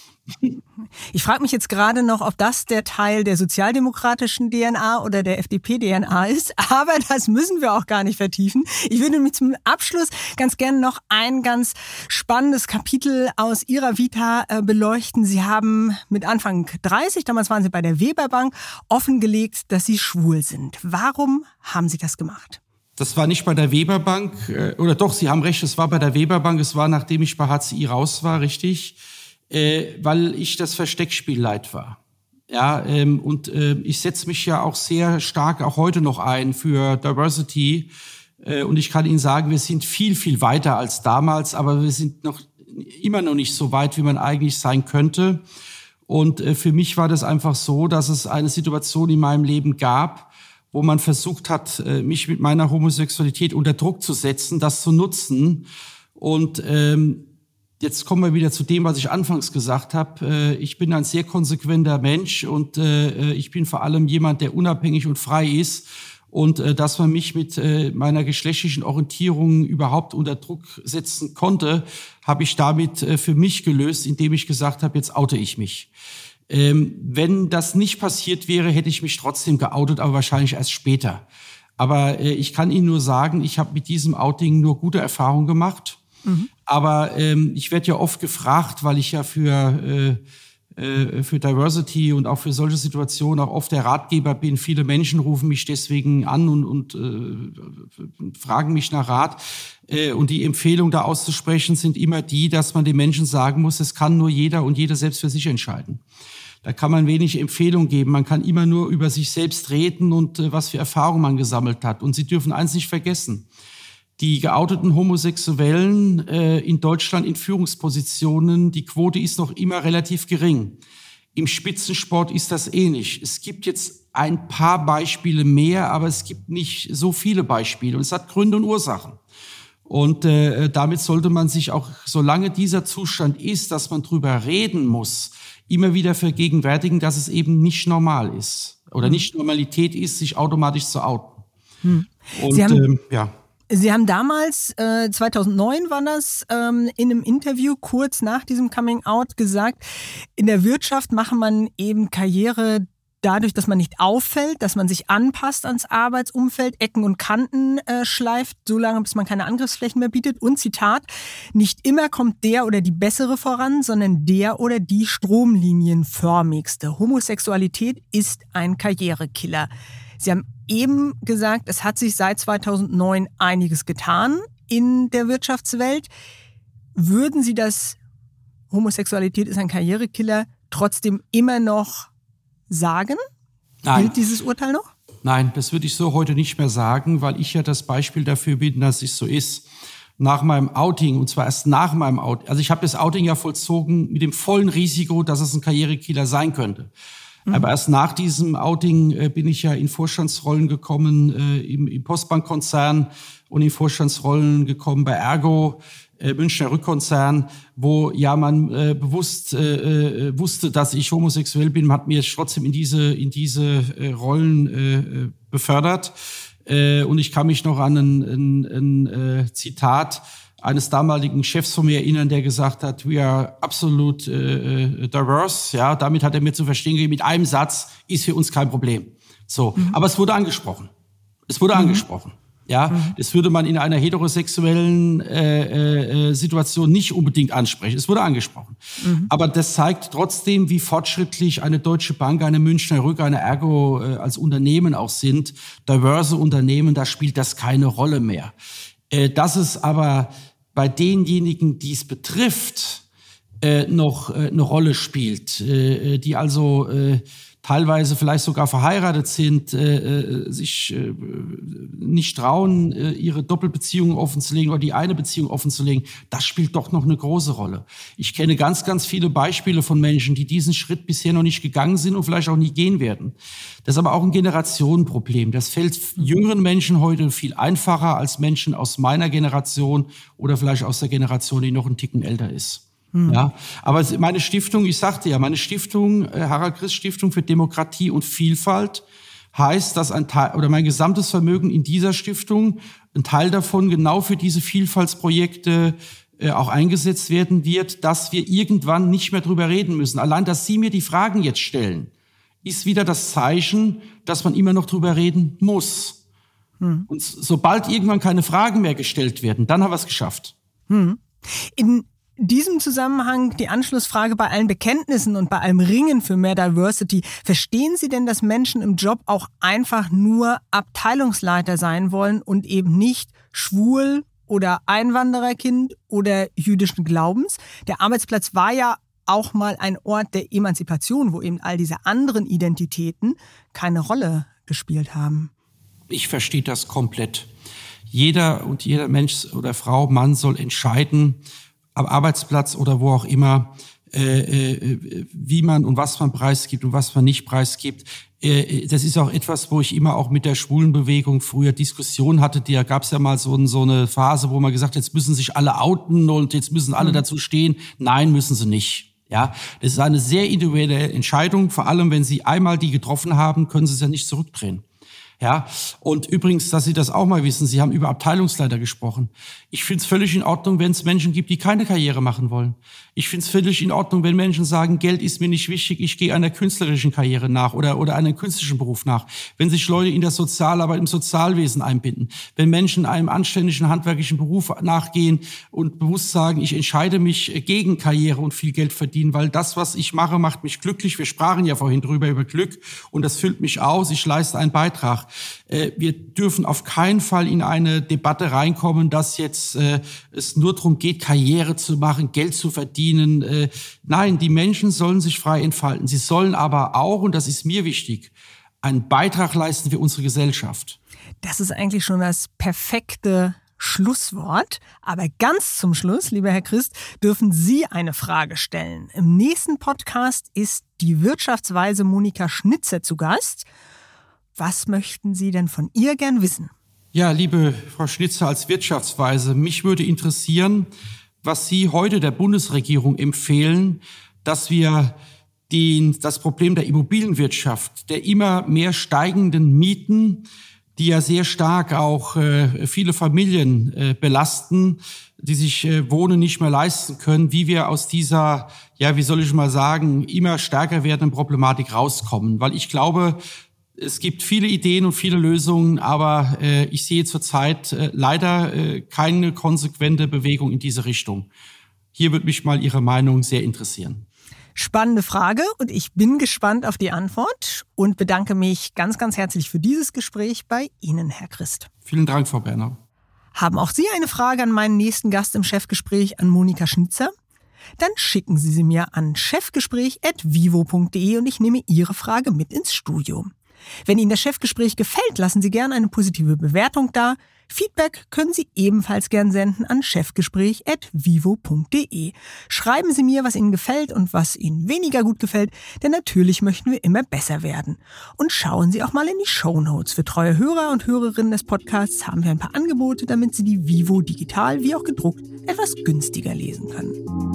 [SPEAKER 3] Ich frage mich jetzt gerade noch, ob das der Teil der sozialdemokratischen D N A oder der F D P-D N A ist, aber das müssen wir auch gar nicht vertiefen. Ich würde nämlich zum Abschluss ganz gerne noch ein ganz spannendes Kapitel aus Ihrer Vita äh, beleuchten. Sie haben mit Anfang dreißig, damals waren Sie bei der Weber Bank, offengelegt, dass Sie schwul sind. Warum haben Sie das gemacht?
[SPEAKER 1] Das war nicht bei der Weber Bank, äh, oder doch, Sie haben recht, es war bei der Weber Bank, es war, nachdem ich bei H C I raus war, richtig. Äh, weil ich das Versteckspiel leid war. Ja, ähm, und äh, ich setze mich ja auch sehr stark auch heute noch ein für Diversity. Äh, und ich kann Ihnen sagen, wir sind viel, viel weiter als damals, aber wir sind noch immer noch nicht so weit, wie man eigentlich sein könnte. Und äh, für mich war das einfach so, dass es eine Situation in meinem Leben gab, wo man versucht hat, äh, mich mit meiner Homosexualität unter Druck zu setzen, das zu nutzen. Und ähm, jetzt kommen wir wieder zu dem, was ich anfangs gesagt habe. Ich bin ein sehr konsequenter Mensch und ich bin vor allem jemand, der unabhängig und frei ist. Und dass man mich mit meiner geschlechtlichen Orientierung überhaupt unter Druck setzen konnte, habe ich damit für mich gelöst, indem ich gesagt habe, jetzt oute ich mich. Wenn das nicht passiert wäre, hätte ich mich trotzdem geoutet, aber wahrscheinlich erst später. Aber ich kann Ihnen nur sagen, ich habe mit diesem Outing nur gute Erfahrungen gemacht. Mhm. Aber ähm, ich werde ja oft gefragt, weil ich ja für äh, äh, für Diversity und auch für solche Situationen auch oft der Ratgeber bin. Viele Menschen rufen mich deswegen an und, und äh, fragen mich nach Rat. Äh, und die Empfehlung da auszusprechen sind immer die, dass man den Menschen sagen muss, es kann nur jeder und jede selbst für sich entscheiden. Da kann man wenig Empfehlung geben. Man kann immer nur über sich selbst reden und äh, was für Erfahrungen man gesammelt hat. Und Sie dürfen eins nicht vergessen. Die geouteten Homosexuellen äh, in Deutschland in Führungspositionen, die Quote ist noch immer relativ gering. Im Spitzensport ist das ähnlich. Es gibt jetzt ein paar Beispiele mehr, aber es gibt nicht so viele Beispiele. Und es hat Gründe und Ursachen. Und äh, damit sollte man sich auch, solange dieser Zustand ist, dass man drüber reden muss, immer wieder vergegenwärtigen, dass es eben nicht normal ist oder nicht Normalität ist, sich automatisch zu outen.
[SPEAKER 3] Hm.
[SPEAKER 1] Und
[SPEAKER 3] Sie haben
[SPEAKER 1] ähm, ja.
[SPEAKER 3] Sie haben damals, äh, zweitausendneun war das, ähm, in einem Interview kurz nach diesem Coming-out gesagt, in der Wirtschaft mache man eben Karriere dadurch, dass man nicht auffällt, dass man sich anpasst ans Arbeitsumfeld, Ecken und Kanten äh, schleift, solange bis man keine Angriffsflächen mehr bietet. Und Zitat, nicht immer kommt der oder die Bessere voran, sondern der oder die stromlinienförmigste. Homosexualität ist ein Karrierekiller. Sie haben eben gesagt, es hat sich seit zweitausendneun einiges getan in der Wirtschaftswelt. Würden Sie das Homosexualität ist ein Karrierekiller trotzdem immer noch sagen?
[SPEAKER 1] Nein.
[SPEAKER 3] Gilt dieses Urteil noch?
[SPEAKER 1] Nein, das würde ich so heute nicht mehr sagen, weil ich ja das Beispiel dafür bin, dass es so ist. Nach meinem Outing, und zwar erst nach meinem Outing, also ich habe das Outing ja vollzogen mit dem vollen Risiko, dass es ein Karrierekiller sein könnte. Mhm. Aber erst nach diesem Outing äh, bin ich ja in Vorstandsrollen gekommen, äh, im, im Postbankkonzern und in Vorstandsrollen gekommen bei Ergo, äh, Münchner Rückkonzern, wo ja man äh, bewusst äh, äh, wusste, dass ich homosexuell bin, hat mir trotzdem in diese in diese äh, Rollen äh, befördert. Äh, und ich kann mich noch an ein, ein, ein äh, Zitat eines damaligen Chefs von mir erinnern, der gesagt hat, we are absolute äh, diverse. Ja, damit hat er mir zu verstehen gegeben, mit einem Satz ist für uns kein Problem. So, mhm. Aber es wurde angesprochen. Es wurde mhm. angesprochen. Ja, mhm. das würde man in einer heterosexuellen äh, äh, Situation nicht unbedingt ansprechen. Es wurde angesprochen. Mhm. Aber das zeigt trotzdem, wie fortschrittlich eine Deutsche Bank, eine Münchner Rück, eine Ergo äh, als Unternehmen auch sind. Diverse Unternehmen, da spielt das keine Rolle mehr. Äh, dass es aber bei denjenigen, die es betrifft, äh, noch äh, eine Rolle spielt, äh, die also äh, teilweise vielleicht sogar verheiratet sind, äh, sich äh, nicht trauen, äh, ihre Doppelbeziehungen offenzulegen oder die eine Beziehung offenzulegen, das spielt doch noch eine große Rolle. Ich kenne ganz, ganz viele Beispiele von Menschen, die diesen Schritt bisher noch nicht gegangen sind und vielleicht auch nie gehen werden. Das ist aber auch ein Generationenproblem. Das fällt jüngeren Menschen heute viel einfacher als Menschen aus meiner Generation oder vielleicht aus der Generation, die noch einen Ticken älter ist. Hm. Ja, aber meine Stiftung, ich sagte ja, meine Stiftung, äh, Harald Christ Stiftung für Demokratie und Vielfalt, heißt, dass ein Teil oder mein gesamtes Vermögen in dieser Stiftung, ein Teil davon genau für diese Vielfaltsprojekte äh, auch eingesetzt werden wird, dass wir irgendwann nicht mehr drüber reden müssen. Allein, dass Sie mir die Fragen jetzt stellen, ist wieder das Zeichen, dass man immer noch drüber reden muss. Hm. Und sobald irgendwann keine Fragen mehr gestellt werden, dann haben wir es geschafft.
[SPEAKER 3] Hm. In In diesem Zusammenhang die Anschlussfrage bei allen Bekenntnissen und bei allem Ringen für mehr Diversity. Verstehen Sie denn, dass Menschen im Job auch einfach nur Abteilungsleiter sein wollen und eben nicht schwul oder Einwandererkind oder jüdischen Glaubens? Der Arbeitsplatz war ja auch mal ein Ort der Emanzipation, wo eben all diese anderen Identitäten keine Rolle gespielt haben.
[SPEAKER 1] Ich verstehe das komplett. Jeder und jeder Mensch oder Frau, Mann soll entscheiden, am Arbeitsplatz oder wo auch immer, äh, äh, wie man und was man preisgibt und was man nicht preisgibt. Äh, das ist auch etwas, wo ich immer auch mit der Schwulenbewegung früher Diskussionen hatte. Da gab es ja mal so, so eine Phase, wo man gesagt hat, jetzt müssen sich alle outen und jetzt müssen alle mhm. dazu stehen. Nein, müssen sie nicht. Ja, das ist eine sehr individuelle Entscheidung. Vor allem, wenn Sie einmal die getroffen haben, können Sie es ja nicht zurückdrehen. Ja, und übrigens, dass Sie das auch mal wissen, Sie haben über Abteilungsleiter gesprochen. Ich finde es völlig in Ordnung, wenn es Menschen gibt, die keine Karriere machen wollen. Ich finde es völlig in Ordnung, wenn Menschen sagen, Geld ist mir nicht wichtig, ich gehe einer künstlerischen Karriere nach oder oder einem künstlerischen Beruf nach. Wenn sich Leute in der Sozialarbeit, im Sozialwesen einbinden, wenn Menschen einem anständigen handwerklichen Beruf nachgehen und bewusst sagen, ich entscheide mich gegen Karriere und viel Geld verdienen, weil das, was ich mache, macht mich glücklich. Wir sprachen ja vorhin drüber über Glück und das füllt mich aus, ich leiste einen Beitrag. Wir dürfen auf keinen Fall in eine Debatte reinkommen, dass jetzt äh, es nur darum geht, Karriere zu machen, Geld zu verdienen. Äh, nein, die Menschen sollen sich frei entfalten. Sie sollen aber auch, und das ist mir wichtig, einen Beitrag leisten für unsere Gesellschaft.
[SPEAKER 3] Das ist eigentlich schon das perfekte Schlusswort. Aber ganz zum Schluss, lieber Herr Christ, dürfen Sie eine Frage stellen. Im nächsten Podcast ist die Wirtschaftsweise Monika Schnitzer zu Gast. Was möchten Sie denn von ihr gern wissen?
[SPEAKER 1] Ja, liebe Frau Schnitzer, als Wirtschaftsweise, mich würde interessieren, was Sie heute der Bundesregierung empfehlen, dass wir den, das Problem der Immobilienwirtschaft, der immer mehr steigenden Mieten, die ja sehr stark auch äh, viele Familien äh, belasten, die sich äh, Wohnen nicht mehr leisten können, wie wir aus dieser, ja, wie soll ich mal sagen, immer stärker werdenden Problematik rauskommen. Weil ich glaube, es gibt viele Ideen und viele Lösungen, aber äh, ich sehe zurzeit äh, leider äh, keine konsequente Bewegung in diese Richtung. Hier würde mich mal Ihre Meinung sehr interessieren.
[SPEAKER 3] Spannende Frage und ich bin gespannt auf die Antwort und bedanke mich ganz, ganz herzlich für dieses Gespräch bei Ihnen, Herr Christ.
[SPEAKER 1] Vielen Dank, Frau Berner.
[SPEAKER 3] Haben auch Sie eine Frage an meinen nächsten Gast im Chefgespräch, an Monika Schnitzer? Dann schicken Sie sie mir an chefgespräch at vivo punkt de und ich nehme Ihre Frage mit ins Studio. Wenn Ihnen das Chefgespräch gefällt, lassen Sie gerne eine positive Bewertung da. Feedback können Sie ebenfalls gern senden an chefgespräch at vivo punkt de. Schreiben Sie mir, was Ihnen gefällt und was Ihnen weniger gut gefällt, denn natürlich möchten wir immer besser werden. Und schauen Sie auch mal in die Shownotes. Für treue Hörer und Hörerinnen des Podcasts haben wir ein paar Angebote, damit Sie die Vivo digital wie auch gedruckt etwas günstiger lesen können.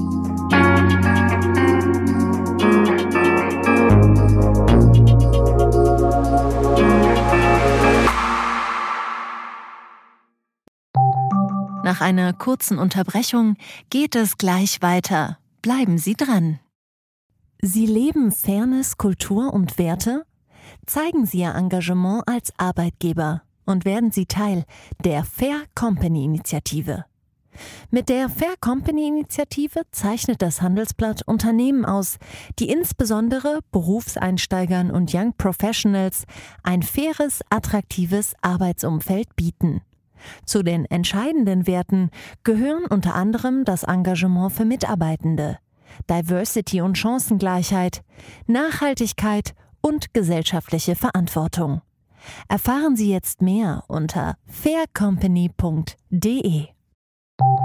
[SPEAKER 2] Nach einer kurzen Unterbrechung geht es gleich weiter. Bleiben Sie dran. Sie leben Fairness, Kultur und Werte? Zeigen Sie Ihr Engagement als Arbeitgeber und werden Sie Teil der Fair Company Initiative. Mit der Fair Company Initiative zeichnet das Handelsblatt Unternehmen aus, die insbesondere Berufseinsteigern und Young Professionals ein faires, attraktives Arbeitsumfeld bieten. Zu den entscheidenden Werten gehören unter anderem das Engagement für Mitarbeitende, Diversity und Chancengleichheit, Nachhaltigkeit und gesellschaftliche Verantwortung. Erfahren Sie jetzt mehr unter fair company punkt de.